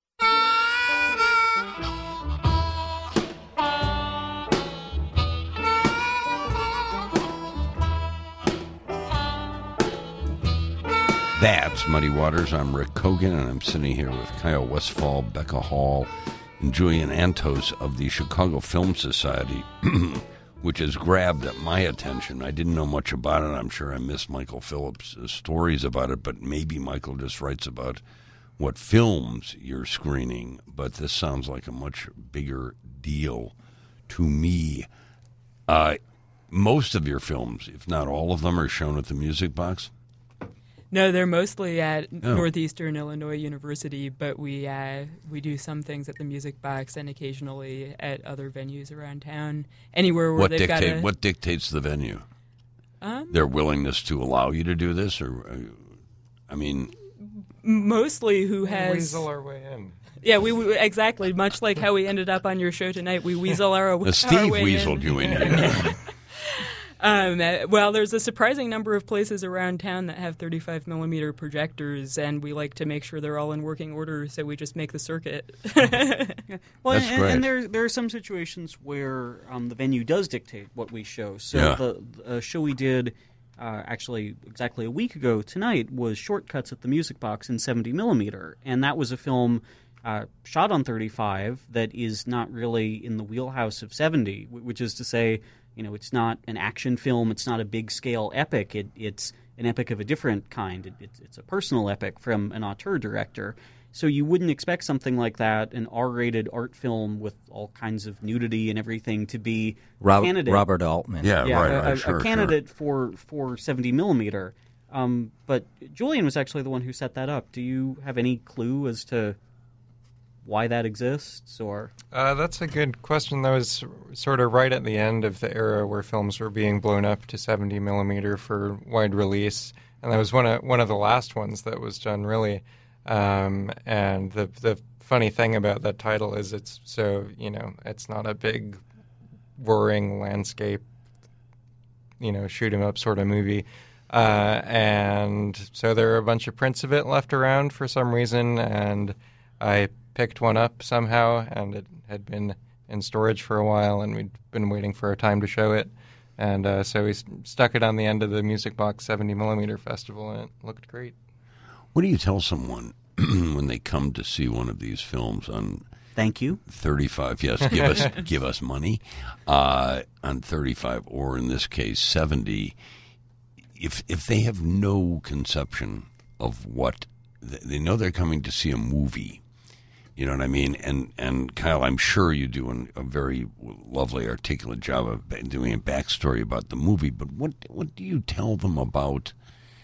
That's Muddy Waters. I'm Rick Kogan, and I'm sitting here with Kyle Westfall, Becca Hall, and Julian Antos of the Chicago Film Society, which has grabbed my attention. I didn't know much about it. I'm sure I missed Michael Phillips' stories about it, but maybe Michael just writes about what films you're screening. But this sounds like a much bigger deal to me. Uh, most of your films, if not all of them, are shown at the Music Box. No, they're mostly at Oh. Northeastern Illinois University, but we uh, we do some things at the Music Box and occasionally at other venues around town. Anywhere where What they've dictate? got a, What dictates the venue? Um, Their willingness to allow you to do this, or uh, I mean, mostly who has Weasel our way in. yeah we, we exactly much like how we ended up on your show tonight. We weasel our, uh, our Steve way weaseled in. you in here. Um, uh, well, there's a surprising number of places around town that have thirty-five millimeter projectors, and we like to make sure they're all in working order, so we just make the circuit. Well, That's and, great. and there there are some situations where um, the venue does dictate what we show. So Yeah. the, the show we did uh, actually exactly a week ago tonight was Shortcuts at the Music Box in seventy millimeter, and that was a film uh, shot on thirty-five that is not really in the wheelhouse of seventy, which is to say, you know, it's not an action film, it's not a big scale epic. It, it's an epic of a different kind. It, it's, it's a personal epic from an auteur director. So you wouldn't expect something like that, an R-rated art film with all kinds of nudity and everything, to be Rob, a candidate. Robert Altman. Yeah, Yeah, right, a, right, a- sure, a candidate for for seventy millimeter. Um, but Julian was actually the one who set that up. Do you have any clue as to why that exists, or? Uh, that's a good question. That was sort of right at the end of the era where films were being blown up to seventy millimeter for wide release, and that was one of one of the last ones that was done, really. Um, and the the funny thing about that title is it's so you know it's not a big, roaring landscape, you know, shoot 'em up sort of movie. Uh, and so there are a bunch of prints of it left around for some reason, and I picked one up somehow, and it had been in storage for a while, and we'd been waiting for a time to show it. And uh, so we st- stuck it on the end of the Music Box seventy millimeter festival, and it looked great. What do you tell someone when they come to see one of these films on Thank you. thirty-five? Yes, give us give us money uh, on thirty-five, or in this case seventy. If if they have no conception of what they know, they're coming to see a movie. You know what I mean? And and Kyle, I'm sure you do an, a very lovely, articulate job of doing a backstory about the movie. But what what do you tell them about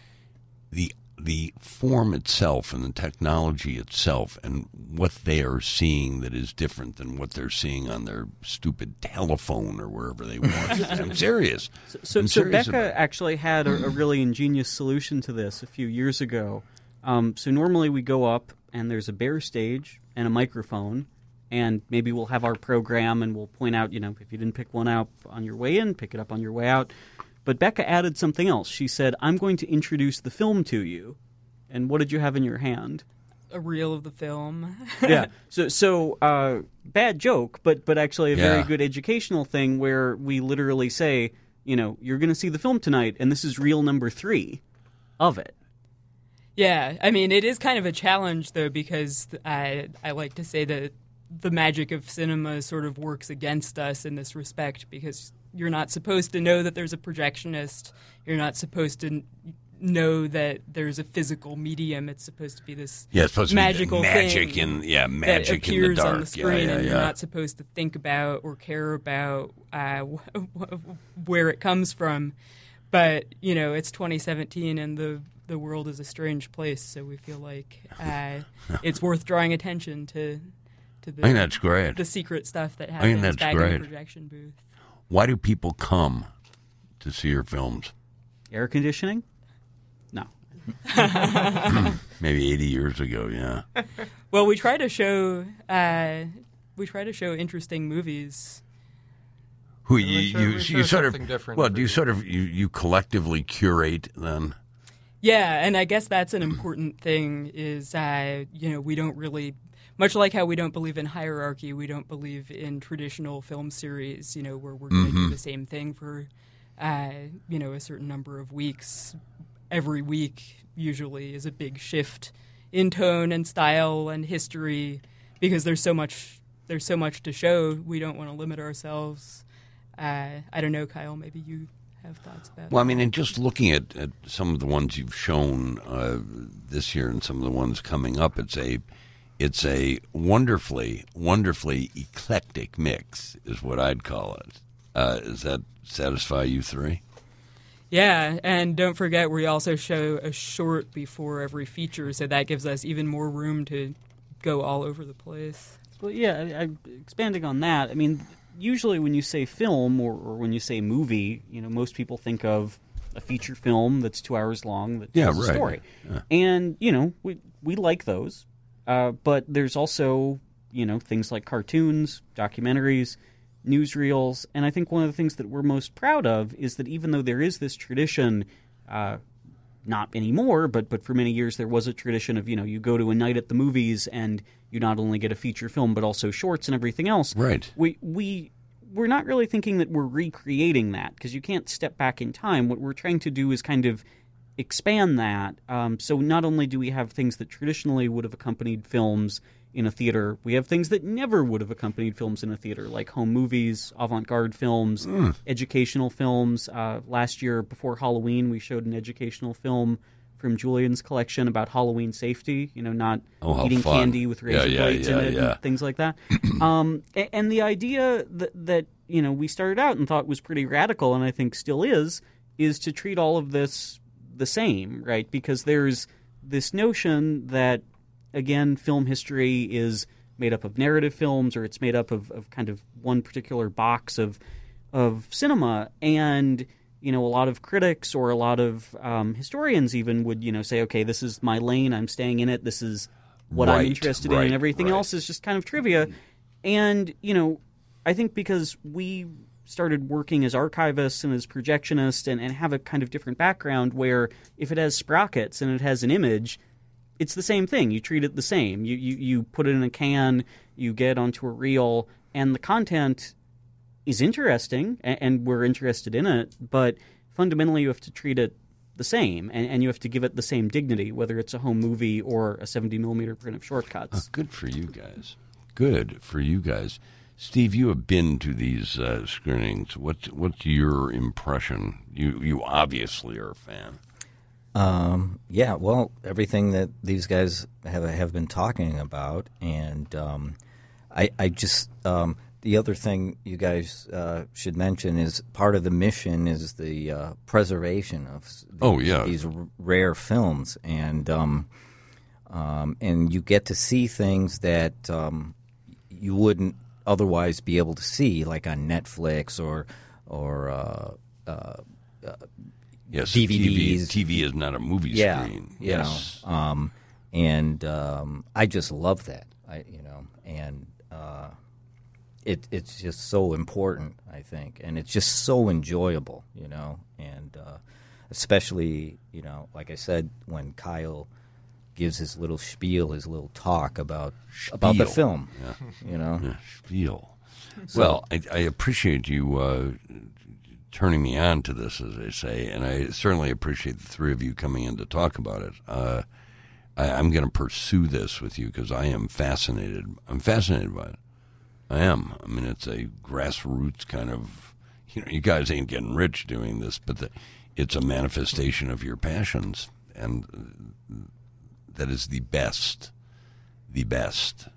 the the form itself and the technology itself, and what they are seeing that is different than what they're seeing on their stupid telephone or wherever they watch it? I'm serious. So, so, I'm so serious about Becca it. actually had a, a really ingenious solution to this a few years ago. Um, so normally we go up and there's a bare stage and a microphone, and maybe we'll have our program and we'll point out, you know, if you didn't pick one out on your way in, pick it up on your way out. But Becca added something else. She said, I'm going to introduce the film to you. And what did you have in your hand? A reel of the film. Yeah. So, so uh, bad joke, but but actually a very Yeah. good educational thing where we literally say, you know, you're going to see the film tonight, and this is reel number three of it. Yeah, I mean, it is kind of a challenge, though, because I, I like to say that the magic of cinema sort of works against us in this respect, because you're not supposed to know that there's a projectionist. You're not supposed to know that there's a physical medium. It's supposed to be this Yeah, it's supposed to magical be magic thing in yeah, that magic in the appears dark. on the screen, yeah, yeah, and yeah. you're not supposed to think about or care about uh, where it comes from. But, you know, it's twenty seventeen, and the the world is a strange place, so we feel like uh, it's worth drawing attention to to the I think that's great. the secret stuff that think happens that's back in great. the projection booth. Why do people come to see your films? Air conditioning? No. Maybe eighty years ago, yeah. Well, we try to show uh, we try to show interesting movies. Who we you show- you, we you show sort of something different well? every Do you year. sort of you, you collectively curate then? Yeah, and I guess that's an important thing is, uh, you know, we don't really, much like how we don't believe in hierarchy, we don't believe in traditional film series, you know, where we're going to do the same thing for, uh, you know, a certain number of weeks. Every week usually is a big shift in tone and style and history, because there's so much, there's so much to show. We don't want to limit ourselves. Uh, I don't know, Kyle, maybe you have thoughts about Well, I it. mean, and just looking at, at some of the ones you've shown uh, this year and some of the ones coming up, it's a it's a wonderfully, wonderfully eclectic mix, is what I'd call it. Uh, does that satisfy you three? Yeah, and don't forget we also show a short before every feature, so that gives us even more room to go all over the place. Well, yeah, I, I, expanding on that, I mean, usually when you say film or, or when you say movie, you know, most people think of a feature film that's two hours long that Yeah, tells a right. story. Yeah. And, you know, we, we like those. Uh, but there's also, you know, things like cartoons, documentaries, newsreels. And I think one of the things that we're most proud of is that even though there is this tradition, uh, not anymore, but but for many years there was a tradition of, you know, you go to a night at the movies and you not only get a feature film but also shorts and everything else. Right. We we we're not really thinking that we're recreating that, because you can't step back in time. What we're trying to do is kind of expand that. Um, so not only do we have things that traditionally would have accompanied films in a theater, we have things that never would have accompanied films in a theater, like home movies, avant-garde films, educational films. Uh, last year, before Halloween, we showed an educational film from Julian's collection about Halloween safety, you know, not Oh, how eating fun. candy with razor Yeah, yeah, blades in yeah, it yeah. and things like that. um, a- and the idea that, that, you know, we started out and thought was pretty radical, and I think still is, is to treat all of this the same, right? Because there's this notion that, again, film history is made up of narrative films, or it's made up of, of kind of one particular box of of cinema, and you know, a lot of critics or a lot of um, historians even would, you know, say, okay, this is my lane, I'm staying in it, this is what I'm Right, interested in, right, and everything right. else is just kind of trivia. And, you know, I think because we started working as archivists and as projectionists and, and have a kind of different background where if it has sprockets and it has an image, it's the same thing. You treat it the same. You, you, you put it in a can, you get it onto a reel, and the content is interesting, and, and we're interested in it, but fundamentally you have to treat it the same, and, and you have to give it the same dignity, whether it's a home movie or a seventy millimeter print of Shortcuts. Oh, good for you guys. Good for you guys. Steve, you have been to these uh, screenings. What's what's your impression? You you obviously are a fan. Um, yeah, well, everything that these guys have have been talking about, and um, I, I just um, the other thing you guys uh, should mention is part of the mission is the uh, preservation of these, Oh, yeah. these r- rare films, and um, um, and you get to see things that um, you wouldn't otherwise be able to see, like on Netflix or or uh, uh, Yes, D V Ds. T V, T V is not a movie yeah, screen. you Yes. know, um, and um, I just love that. I, you know, and uh, it it's just so important, I think, and it's just so enjoyable, you know, and uh, especially, you know, like I said, when Kyle gives his little spiel, his little talk about about the Spiel. film, Yeah. you know. Yeah, spiel. Well, I, I appreciate you uh, turning me on to this, as they say, and I certainly appreciate the three of you coming in to talk about it. Uh, I, I'm going to pursue this with you because I am fascinated. I'm fascinated by it. I am. I mean, it's a grassroots kind of, you know, you guys ain't getting rich doing this, but the, it's a manifestation of your passions, and that is the best, the best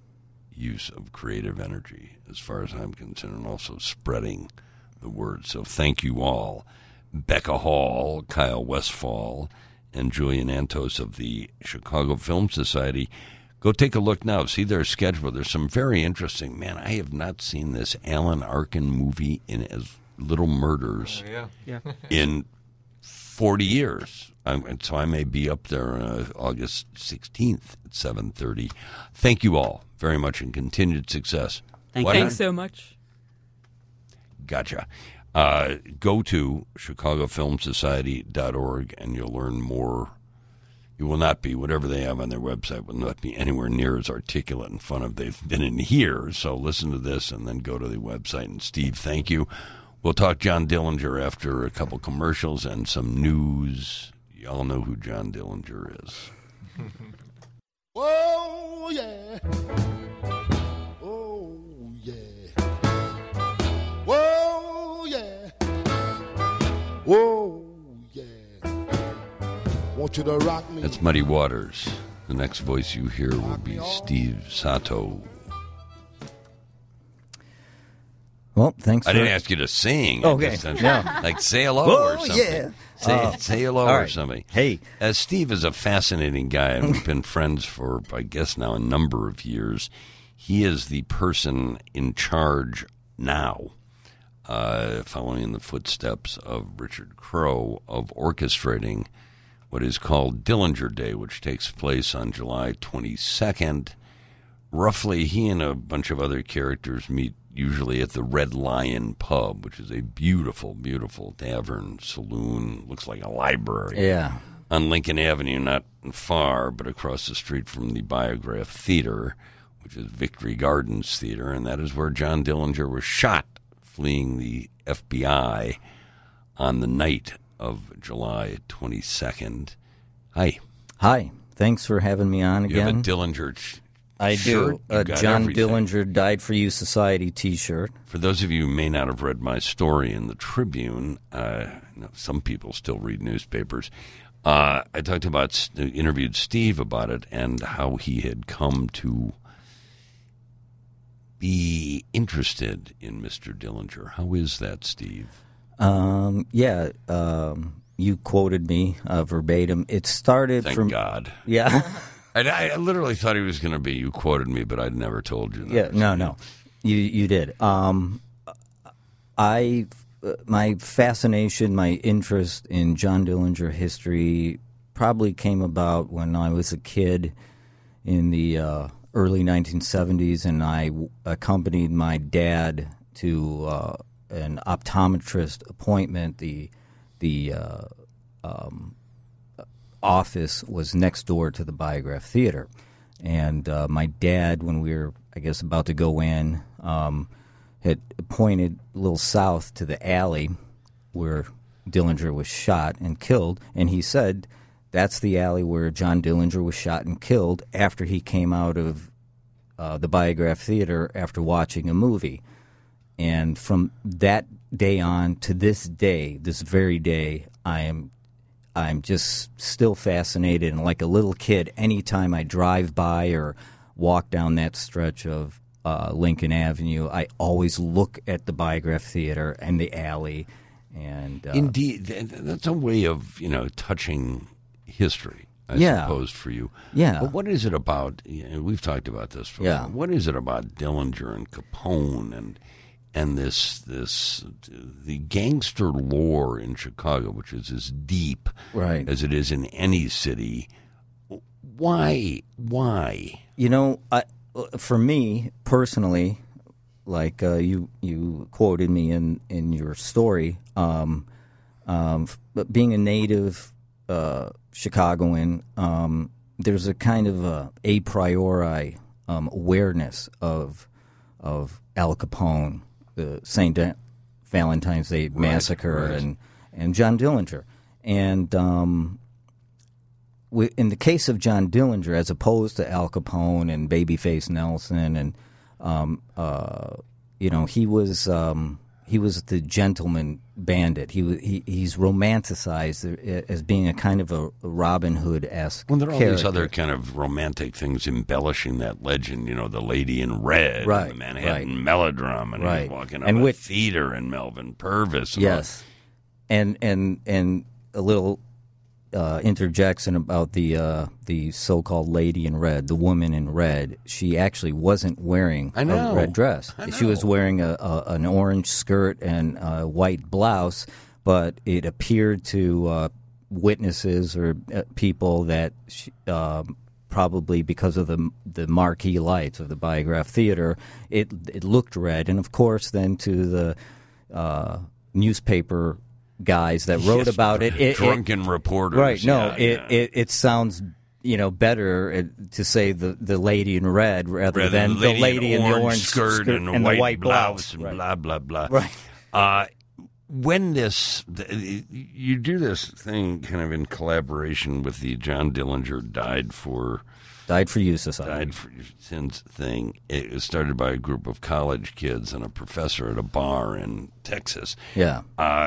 use of creative energy, as far as I'm concerned, and also spreading the word. So thank you all. Becca Hall, Kyle Westfall, and Julian Antos of the Chicago Film Society. Go take a look now. See their schedule. There's some very interesting. Man, I have not seen this Alan Arkin movie in as Little Murders Oh, yeah. Yeah. in forty years. I'm, and so I may be up there uh, August sixteenth at seven thirty. Thank you all very much, and continued success. Thank What you. Thanks so much. Gotcha. Uh, go to chicago film society dot org and you'll learn more. You will not be, whatever they have on their website, will not be anywhere near as articulate and fun as they've been in here. So listen to this and then go to the website. And Steve, thank you. We'll talk John Dillinger after a couple commercials and some news. Y'all know who John Dillinger is. Oh, yeah. Oh, yeah. Oh, yeah. Oh, yeah. Want you to rock me. That's Muddy Waters. The next voice you hear will be Steve Sato. Well, thanks. I for, didn't ask you to sing. I Okay. just said, Yeah. Like say hello Oh, or something. yeah. Say, Uh, say hello all or right. something. Hey. Uh, Steve is a fascinating guy, and we've been friends for, I guess, now a number of years. He is the person in charge now, uh, following in the footsteps of Richard Crowe, of orchestrating what is called Dillinger Day, which takes place on July twenty-second. Roughly, he and a bunch of other characters meet usually at the Red Lion Pub, which is a beautiful, beautiful tavern, saloon, looks like a library. Yeah. On Lincoln Avenue, not far, but across the street from the Biograph Theater, which is Victory Gardens Theater, and that is where John Dillinger was shot, fleeing the F B I on the night of July twenty-second. Hi. Hi. Thanks for having me on You have a again. Dillinger sh- I shirt? do. A You got John everything. Dillinger Died for You Society T-shirt. For those of you who may not have read my story in the Tribune, uh, you know, some people still read newspapers. Uh, I talked about, interviewed Steve about it and how he had come to be interested in Mister Dillinger. How is that, Steve? Um, yeah, um, you quoted me uh, verbatim. It started Thank from God. Yeah. I, I literally thought he was going to be. You quoted me, but I'd never told you that. Yeah, no, no, you you did. Um, I my fascination, my interest in John Dillinger history probably came about when I was a kid in the uh, early nineteen seventies, and I w- accompanied my dad to uh, an optometrist appointment. The the uh, um, office was next door to the Biograph Theater, and uh, my dad, when we were, I guess, about to go in, um, had pointed a little south to the alley where Dillinger was shot and killed, and he said, that's the alley where John Dillinger was shot and killed after he came out of uh, the Biograph Theater after watching a movie. And from that day on to this day, this very day, I am I'm just still fascinated. And like a little kid, anytime I drive by or walk down that stretch of uh, Lincoln Avenue, I always look at the Biograph Theater and the alley. And uh, Indeed, that's a way of, you know, touching history, I Yeah. suppose, for you. Yeah. But what is it about, you know, we've talked about this before, Yeah. what is it about Dillinger and Capone and and this this the gangster lore in Chicago, which is as deep Right. as it is in any city? Why? Why? You know, I, for me personally, like uh, you you quoted me in, in your story, um, um, but being a native uh, Chicagoan, um, there's a kind of a, a priori um, awareness of of Al Capone, the Saint Valentine's Day Massacre, right. and and John Dillinger, and um, we, in the case of John Dillinger, as opposed to Al Capone and Babyface Nelson, and um, uh, you know, he was um, he was the gentleman bandit. He was he, he's romanticized as being a kind of a Robin Hood-esque Well, there are all character. these other kind of romantic things embellishing that legend. You know, the lady in red, Right, and the Manhattan right. Melodrama, and Right. he's walking up And a with- theater in Melvin Purvis. And Yes, and and and a little uh, interjection about the uh, the so-called lady in red, the woman in red. She actually wasn't wearing I know. a red dress. I She was know. wearing a, a an orange skirt and a white blouse, but it appeared to uh, witnesses or uh, people that she, um, probably because of the the marquee lights of the Biograph Theater, it it looked red, and of course, then to the uh, newspaper guys that wrote Yes, about it, it drunken it, reporters. right? No, yeah, it, yeah. it it sounds you know better uh, to say the the lady in red rather, Rather than the lady in, in the orange orange skirt, and, a the white, white blouse, and right. blah blah blah. Right. Uh, when this, you do this thing kind of in collaboration with the John Dillinger Died for Died for You Society. Died for Your Sins thing. It was started by a group of college kids and a professor at a bar in Texas. Yeah, Uh,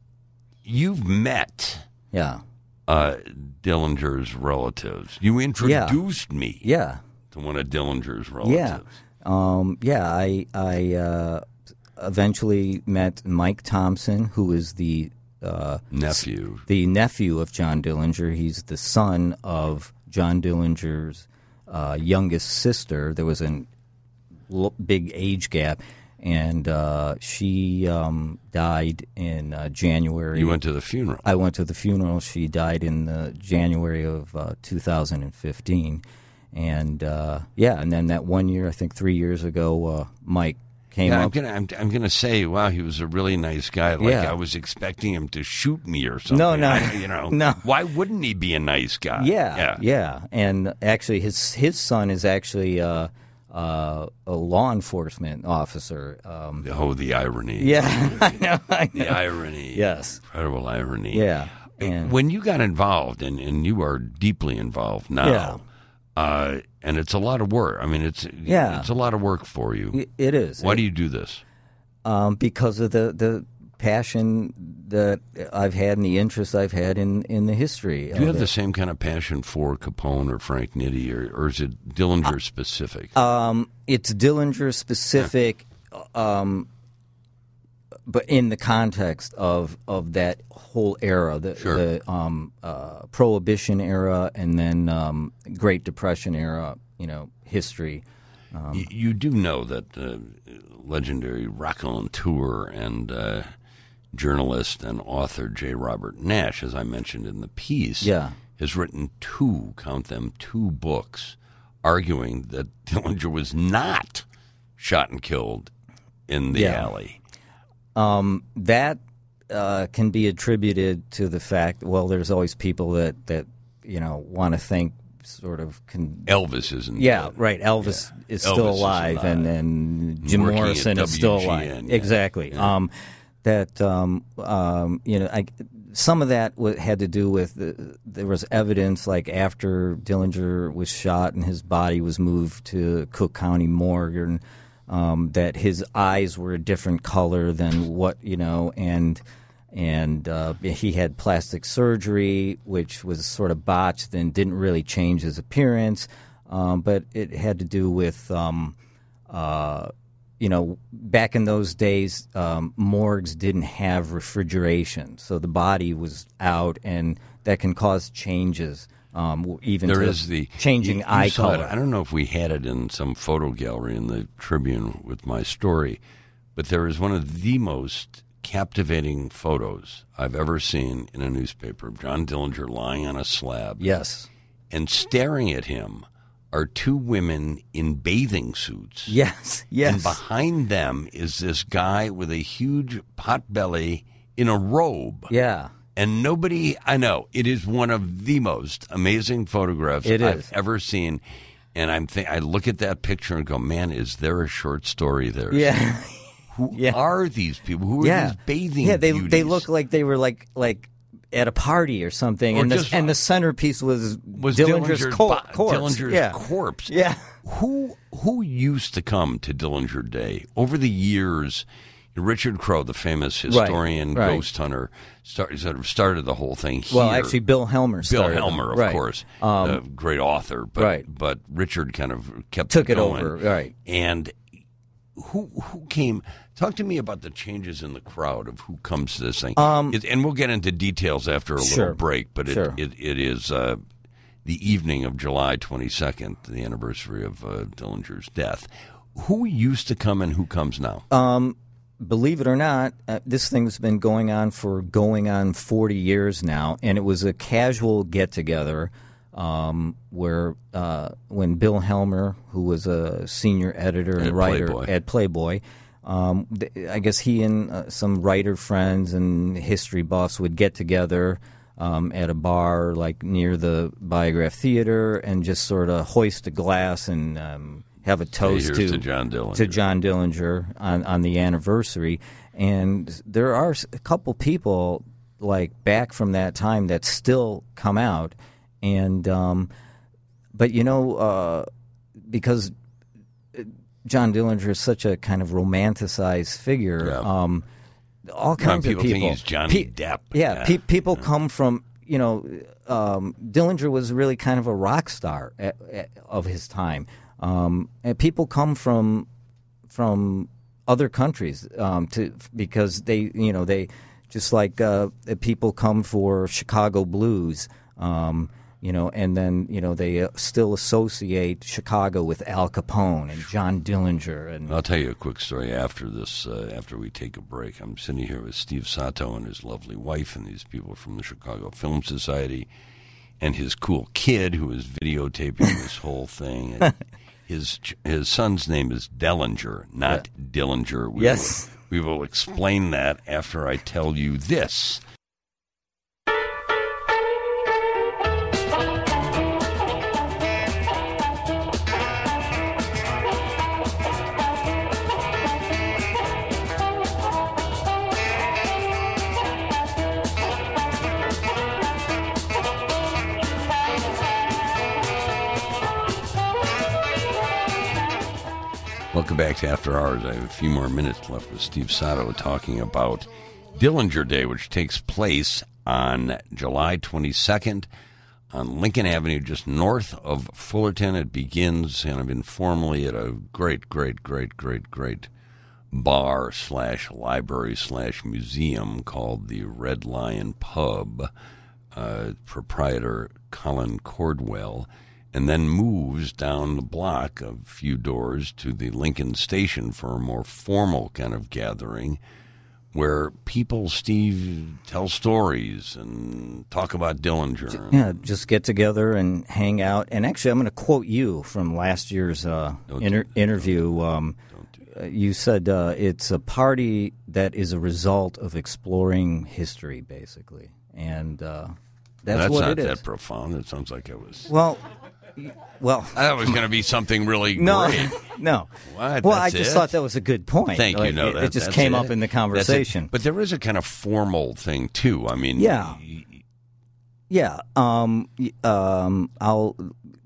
you've met yeah, uh, Dillinger's relatives. You introduced me yeah. to one of Dillinger's relatives. Yeah, um, yeah. I I uh, eventually met Mike Thompson, who is the uh, Nephew. the nephew of John Dillinger. He's the son of John Dillinger's uh, youngest sister. There was a l- big age gap, and uh, she um, died in uh, January. You went to the funeral. I went to the funeral. She died in the January of uh, two thousand fifteen. And, uh, yeah, and then that one year, I think three years ago, uh, Mike came Yeah, I'm up. gonna, I'm, I'm gonna say, wow, he was a really nice guy. Like Yeah. I was expecting him to shoot me or something. No, no. I- you know, No. Why wouldn't he be a nice guy? Yeah, yeah. yeah. And actually, his his son is actually uh, uh, a law enforcement officer. Um, Oh, the irony. yeah, I know, I the know. irony. Yes. incredible irony. Yeah. And, When you got involved, and, and you are deeply involved now, Yeah. uh, and it's a lot of work. I mean, it's Yeah. it's a lot of work for you. it- it is. Why do you do this? Um, because of the, the passion that I've had and the interest I've had in, in the history. Do you have it. the same kind of passion for Capone or Frank Nitti, or, or is it Dillinger specific? Um, it's Dillinger specific, um, but in the context of, of that whole era, the, Sure. the um, uh, Prohibition era, and then um, Great Depression era, you know, history. Um, you, you do know that uh, legendary raconteur and uh, journalist and author J. Robert Nash, as I mentioned in the piece, Yeah. has written two, count them, two books arguing that Dillinger was not shot and killed in the Yeah. alley. Um, that uh, can be attributed to the fact, well, there's always people that, that you know, want to think sort of... Con- Elvis isn't yeah, dead. right. Elvis Yeah. is Elvis still is alive, alive. and, and Jim Working at Morrison is still W G N, alive. yeah. Exactly. Yeah. Um, that, um, um, you know, I, some of that w- had to do with, the, there was evidence, like after Dillinger was shot and his body was moved to Cook County morgue, and um, that his eyes were a different color than what, you know, and and uh, he had plastic surgery, which was sort of botched and didn't really change his appearance, um, but it had to do with, um, uh, you know, back in those days, um, morgues didn't have refrigeration, so the body was out, and that can cause changes. Um, even There to is the changing you, you eye saw it. color. I don't know if we had it in some photo gallery in the Tribune with my story, but there is one of the most captivating photos I've ever seen in a newspaper of John Dillinger lying on a slab. Yes. And staring at him are two women in bathing suits. Yes. Yes. And behind them is this guy with a huge pot belly in a robe. Yeah. And nobody, I know, it is one of the most amazing photographs It I've is. ever seen. And I'm th- I look at that picture and go, man, is there a short story there? Yeah. Who Yeah. are these people? Who are yeah. these bathing Yeah, they beauties? they look like they were like like at a party or something, Or and the just- and the centerpiece was, was Dillinger's, Dillinger's, co- bo- corpse. Dillinger's yeah. corpse. Yeah. Who who used to come to Dillinger Day over the years? Richard Crowe, the famous historian, right. ghost hunter, start, sort of started the whole thing here. Well, actually, Bill Helmer Bill started. Helmer, of right. course, Um, a great author, but right. but Richard kind of kept Took it going. over, right. And who who came? Talk to me about the changes in the crowd of who comes to this thing. Um, it, and we'll get into details after a Sure. little break, but it, Sure. it, it is uh, the evening of July twenty-second, the anniversary of uh, Dillinger's death. Who used to come and who comes now? Um, believe it or not, uh, this thing's been going on for going on forty years now, and it was a casual get-together um, where uh, when Bill Helmer, who was a senior editor and At writer Playboy. at Playboy, um, th- I guess he and uh, some writer friends and history buffs would get together um, at a bar like near the Biograph Theater and just sort of hoist a glass and um, have a toast here's to, to John Dillinger. to John Dillinger on, on the anniversary. And there are a couple people like back from that time that still come out. And um, but you know, uh, because John Dillinger is such a kind of romanticized figure, Yeah. um, all kinds people of people. think he's Johnny Depp. Yeah, Yeah. Pe- people come from you know. Um, Dillinger was really kind of a rock star at, at, of his time. Um, and people come from from other countries um, to because they you know they just like uh, people come for Chicago blues, um, you know, and then you know they uh, still associate Chicago with Al Capone and John Dillinger and I'll tell you a quick story after this. Uh, after we take a break, I'm sitting here with Steve Sato and his lovely wife, and these people from the Chicago Film Society, and his cool kid who is videotaping this whole thing. And his his son's name is Dellinger, not Dillinger. We Yes. will, we will explain that after I tell you this. Welcome back to After Hours. I have a few more minutes left with Steve Sato talking about Dillinger Day, which takes place on July twenty-second on Lincoln Avenue, just north of Fullerton. It begins kind of informally at a great, great, great, great, great bar slash library slash museum called the Red Lion Pub, uh, proprietor Colin Cordwell, and then moves down the block a few doors to the Lincoln Station for a more formal kind of gathering where people, Steve, tell stories and talk about Dillinger. Yeah, just get together and hang out. And actually, I'm going to quote you from last year's uh, inter- interview. Um, uh, you said uh, it's a party that is a result of exploring history, basically. And uh, that's, that's what not it is. that profound. It sounds like it was... Well... Well, that was going to be something really no, great. No, What? Well, That's I just it? thought that was a good point. Thank like, you. No, it, that, it just that's came it. up in the That's it. conversation. But there is a kind of formal thing too. I mean, Yeah. y- Yeah, um, y- um, I'll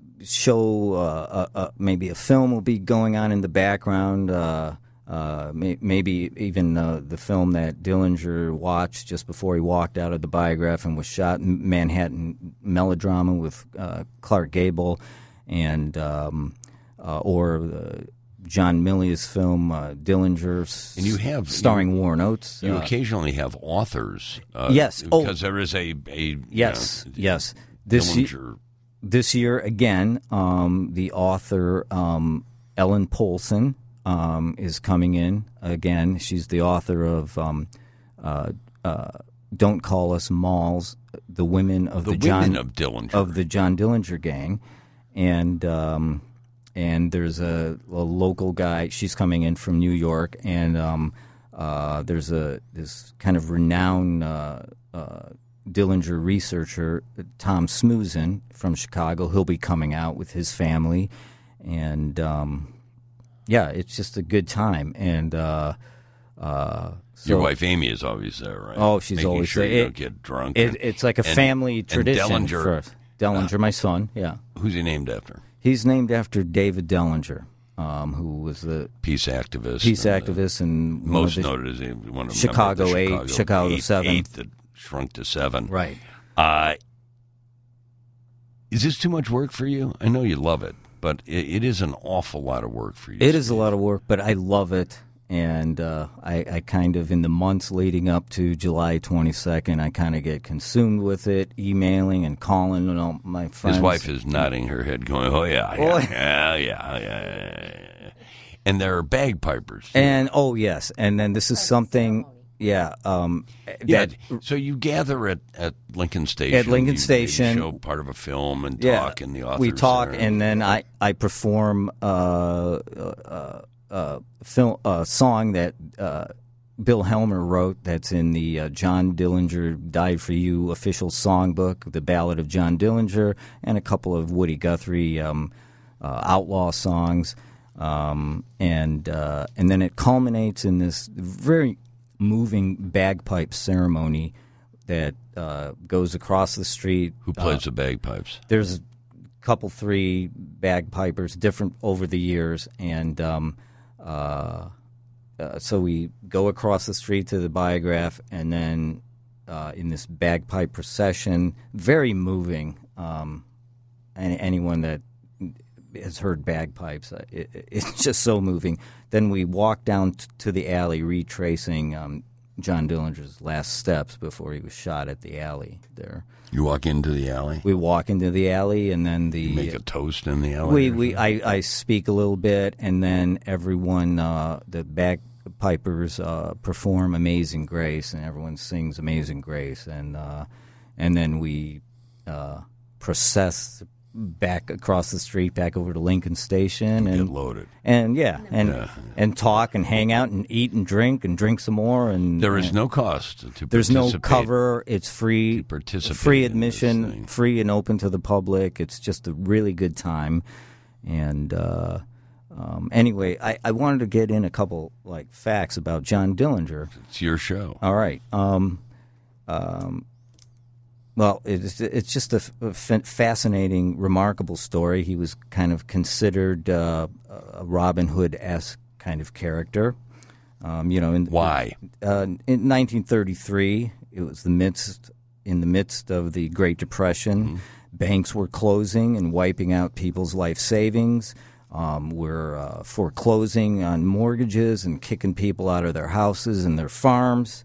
show uh, uh, uh, maybe a film will be going on in the background. Uh, uh, may- maybe even uh, the film that Dillinger watched just before he walked out of the Biograph and was shot, M- Manhattan Melodrama with uh, Clark Gable, and um, uh, or uh, John Milius film uh, Dillinger, And you have- starring Warren Oates. you uh, occasionally have authors. Uh, Yes. Oh. because there is a a Yes, you know, yes. This ye- Dillinger. This year, again, um, the author um, Ellen Polson um, is coming in again. She's the author of um, uh, uh, "Don't Call Us Malls," the women of The the, John women of Dillinger. of the John Dillinger gang, and um, and there's a, a local guy. She's coming in from New York, and um, uh, there's a this kind of renowned uh, uh, Dillinger researcher, Tom Smoozin from Chicago. He'll be coming out with his family, and um, yeah, it's just a good time. And uh, uh, so, Your wife Amy is always there, right? Oh, she's Making always sure there. you It- don't get drunk. it, and- it's like a and- family and tradition. Dillinger, for us. Dillinger, my son. Yeah, who's he named after? he's named after David Dillinger, um, who was the Peace activist. peace and, uh, activist and one most of the, noted as a- one of the Chicago members of the eight, Chicago, Chicago eight, seven. eight that shrunk to seven. right. Uh, is this too much work for you? I know you love it, but it, it is an awful lot of work for you. It is a Steve. lot of work, but I love it. And uh, I, I kind of, in the months leading up to July twenty-second, I kind of get consumed with it, emailing and calling and all my friends. His wife is nodding her head, going, "Oh yeah, yeah, Oh. yeah, yeah, yeah." And there are bagpipers. And, oh, yes. And then this is something, yeah. Um, yeah, that, so you gather at, at Lincoln Station. At Lincoln you Station. show part of a film and yeah, talk, and the authors we talk, there. and then I, I perform uh, uh, uh, film, a song that uh, Bill Helmer wrote that's in the uh, John Dillinger Died for You official songbook, The Ballad of John Dillinger, and a couple of Woody Guthrie um, uh, outlaw songs. Um, and uh, and then it culminates in this very moving bagpipe ceremony that uh, goes across the street. Who plays Uh, the bagpipes? there's a couple, three bagpipers, different over the years, and um, uh, uh, so we go across the street to the Biograph, and then uh, in this bagpipe procession, very moving. Um, and anyone that has heard bagpipes, uh, it, it's just so moving. Then we walk down t- to the alley, retracing um, John Dillinger's last steps before he was shot at the alley there. You walk into the alley. We walk into the alley, and then the You make a toast in the alley. we, or we something? I, I speak a little bit, and then everyone, uh, the bagpipers, uh, perform "Amazing Grace," and everyone sings "Amazing Grace," and uh, and then we uh, process back across the street, back over to Lincoln Station, Get and loaded. and yeah, and Yeah. and talk and hang out and eat and drink and drink some more. And There is and no cost to there's no participate. cover. It's free, to participate free in this admission, thing. free and open to the public. It's just a really good time. And uh, um, anyway, I, I wanted to get in a couple like facts about John Dillinger. It's your show. All right. Um, um, well, it's it's just a, f- a fa- fascinating, remarkable story. He was kind of considered uh, a Robin Hood-esque kind of character. Um, you know, in, Why? Uh, in nineteen thirty-three, it was the midst in the midst of the Great Depression. Mm-hmm. Banks were closing and wiping out people's life savings. Um, we're uh, foreclosing on mortgages and kicking people out of their houses and their farms.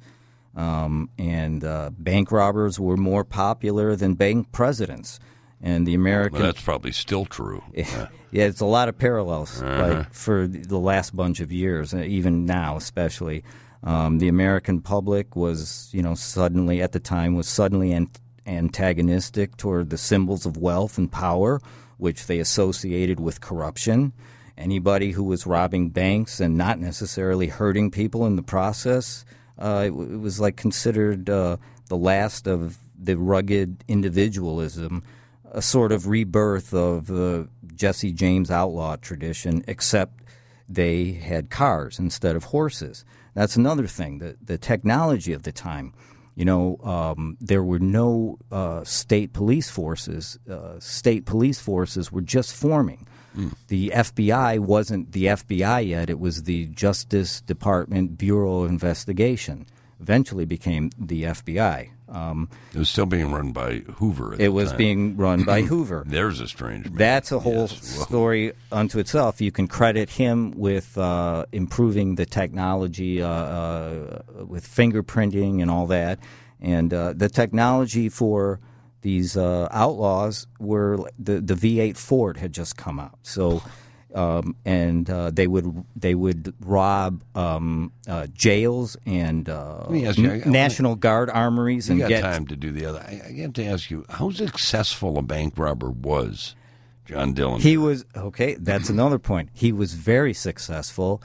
Um, and uh, bank robbers were more popular than bank presidents. And the American... Well, that's probably still true. Yeah, yeah, it's a lot of parallels uh-huh. like, for the last bunch of years, even now especially. Um, the American public was, you know, suddenly, at the time, was suddenly ant- antagonistic toward the symbols of wealth and power, which they associated with corruption. Anybody who was robbing banks and not necessarily hurting people in the process, uh, it, it was like considered uh, the last of the rugged individualism, a sort of rebirth of the Jesse James outlaw tradition, except they had cars instead of horses. That's another thing, the, the technology of the time. You know, um, there were no uh, state police forces. Uh, state police forces were just forming. Mm. The F B I wasn't the F B I yet. It was the Justice Department Bureau of Investigation. Eventually became the F B I. Um, it was still being run by Hoover. At it the was time. being run by Hoover. There's a strange man. That's a whole yes. story unto itself. You can credit him with uh, improving the technology uh, uh, with fingerprinting and all that. And uh, the technology for these uh, outlaws were the the V eight Ford had just come out. So. Um, and uh, they would they would rob um, uh, jails and uh, you, I, I, National Guard armories. You and got get time to do the other. I, I have to ask you, how successful a bank robber was John Dillinger? He was okay. That's another point. He was very successful.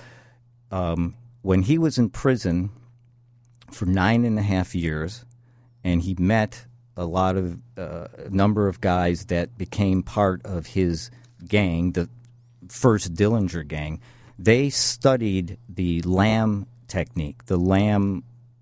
Um, when he was in prison for nine and a half years, and he met a lot of uh, a number of guys that became part of his gang, the first Dillinger gang. They studied the Lamb technique, the Lamb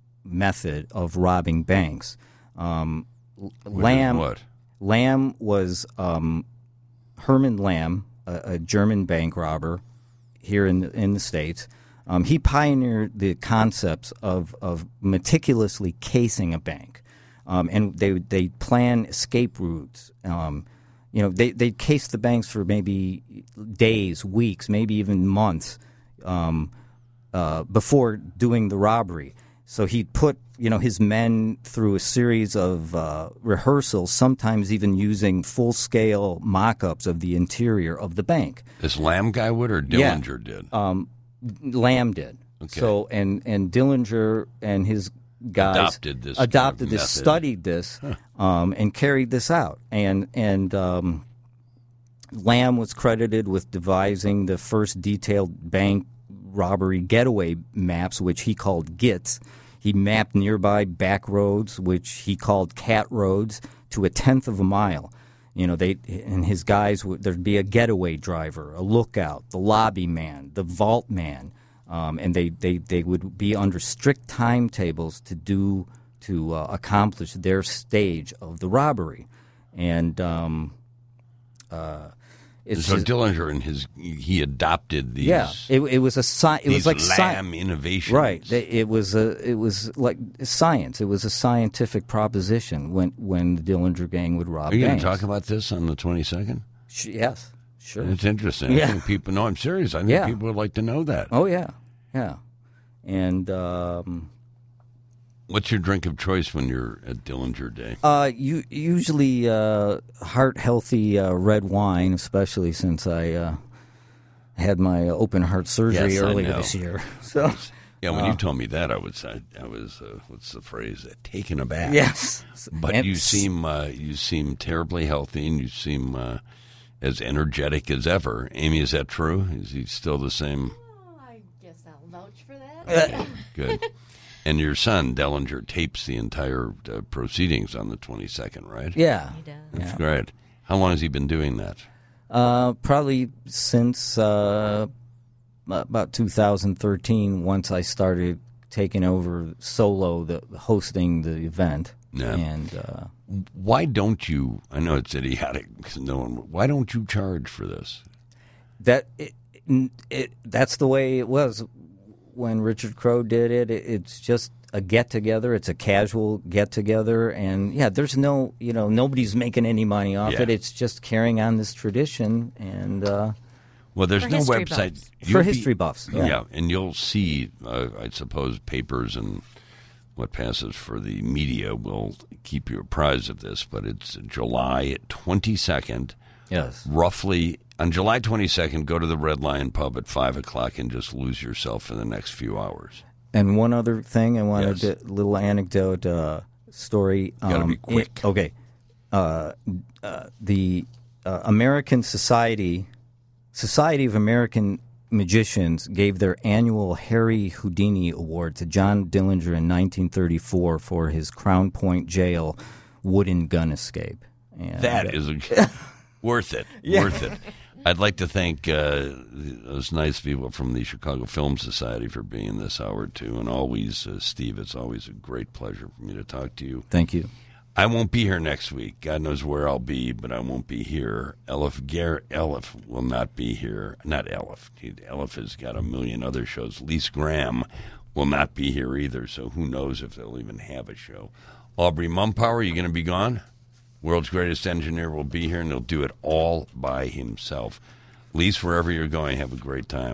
method of robbing banks. Um, Lamb, what? Lamb was um, Herman Lamb, a, a German bank robber here in in the States. Um, he pioneered the concepts of of meticulously casing a bank, um, and they they plan escape routes. Um, You know, they they case the banks for maybe days, weeks, maybe even months um, uh, before doing the robbery. So he'd put, you know, his men through a series of uh, rehearsals, sometimes even using full-scale mock-ups of the interior of the bank. This Lamb guy would, or Dillinger yeah. did? Um, Lamb did. Okay. So and and Dillinger and his guys adopted this, adopted kind of this, method. studied this, huh. um, and carried this out. And and um, Lamb was credited with devising the first detailed bank robbery getaway maps, which he called GITS. He mapped nearby back roads, which he called cat roads, to a tenth of a mile. You know, they and his guys would there'd be a getaway driver, a lookout, the lobby man, the vault man. Um, and they, they, they would be under strict timetables to do to uh, accomplish their stage of the robbery, and um, uh, it's so just, Dillinger and his he adopted these. yeah, it, it was a sci- it these was like Lamb sci- innovations, right? They, it was a it was like science. It was a scientific proposition when when the Dillinger gang would rob. Are you going banks. to talk about this on the twenty-second? Sh- yes. Sure. It's interesting. Yeah. I think people. No, I'm serious. I think Yeah. people would like to know that. Oh yeah, yeah. And um, what's your drink of choice when you're at Dillinger Day? uh, you usually uh, heart healthy uh, red wine, especially since I uh, had my open heart surgery Yes, I earlier know. this year. So Yeah, when uh, you told me that, I was I, I was uh, what's the phrase? Taken aback. yes, But And you s- seem uh, you seem terribly healthy, and you seem uh, as energetic as ever. Amy, is that true? Is he still the same? Oh, I guess I'll vouch for that. Uh, Good. And your son Dillinger tapes the entire uh, proceedings on the twenty-second, right? yeah. He does. That's Yeah. great. How long has he been doing that? Uh, probably since uh, about two thousand thirteen, once I started taking over solo, the hosting the event. Yeah. And uh, Why don't you? I know it's idiotic. 'Cause no one. Why don't you charge for this? that it, it, that's the way it was when Richard Crowe did it. it it's just a get-together. It's a casual get-together. And, yeah, there's no, you know, nobody's making any money off Yeah. it. It's just carrying on this tradition. And uh, Well, there's For no history website. buffs. For You'll be- history buffs, yeah. and you'll see, uh, I suppose, papers and what passes for the media will keep you apprised of this, but it's July twenty-second. yes. Roughly, on July twenty-second, go to the Red Lion Pub at five o'clock and just lose yourself for the next few hours. And one other thing I wanted Yes. to, little anecdote uh, story. Gotta be it- quick. okay. Uh, uh, the uh, American Society, Society of American Magicians gave their annual Harry Houdini Award to John Dillinger in nineteen thirty-four for his Crown Point Jail wooden gun escape. And, That uh, is a, worth it. Worth it. I'd like to thank uh, those nice people from the Chicago Film Society for being this hour, too. And always, uh, Steve, it's always a great pleasure for me to talk to you. Thank you. I won't be here next week. God knows where I'll be, but I won't be here. Elif Gar- Elif will not be here. Not Elif. Elif has got a million other shows. Lise Graham will not be here either, so who knows if they'll even have a show. Aubrey Mumpower, you going to be gone? World's greatest engineer will be here, and he'll do it all by himself. Lise, wherever you're going, have a great time.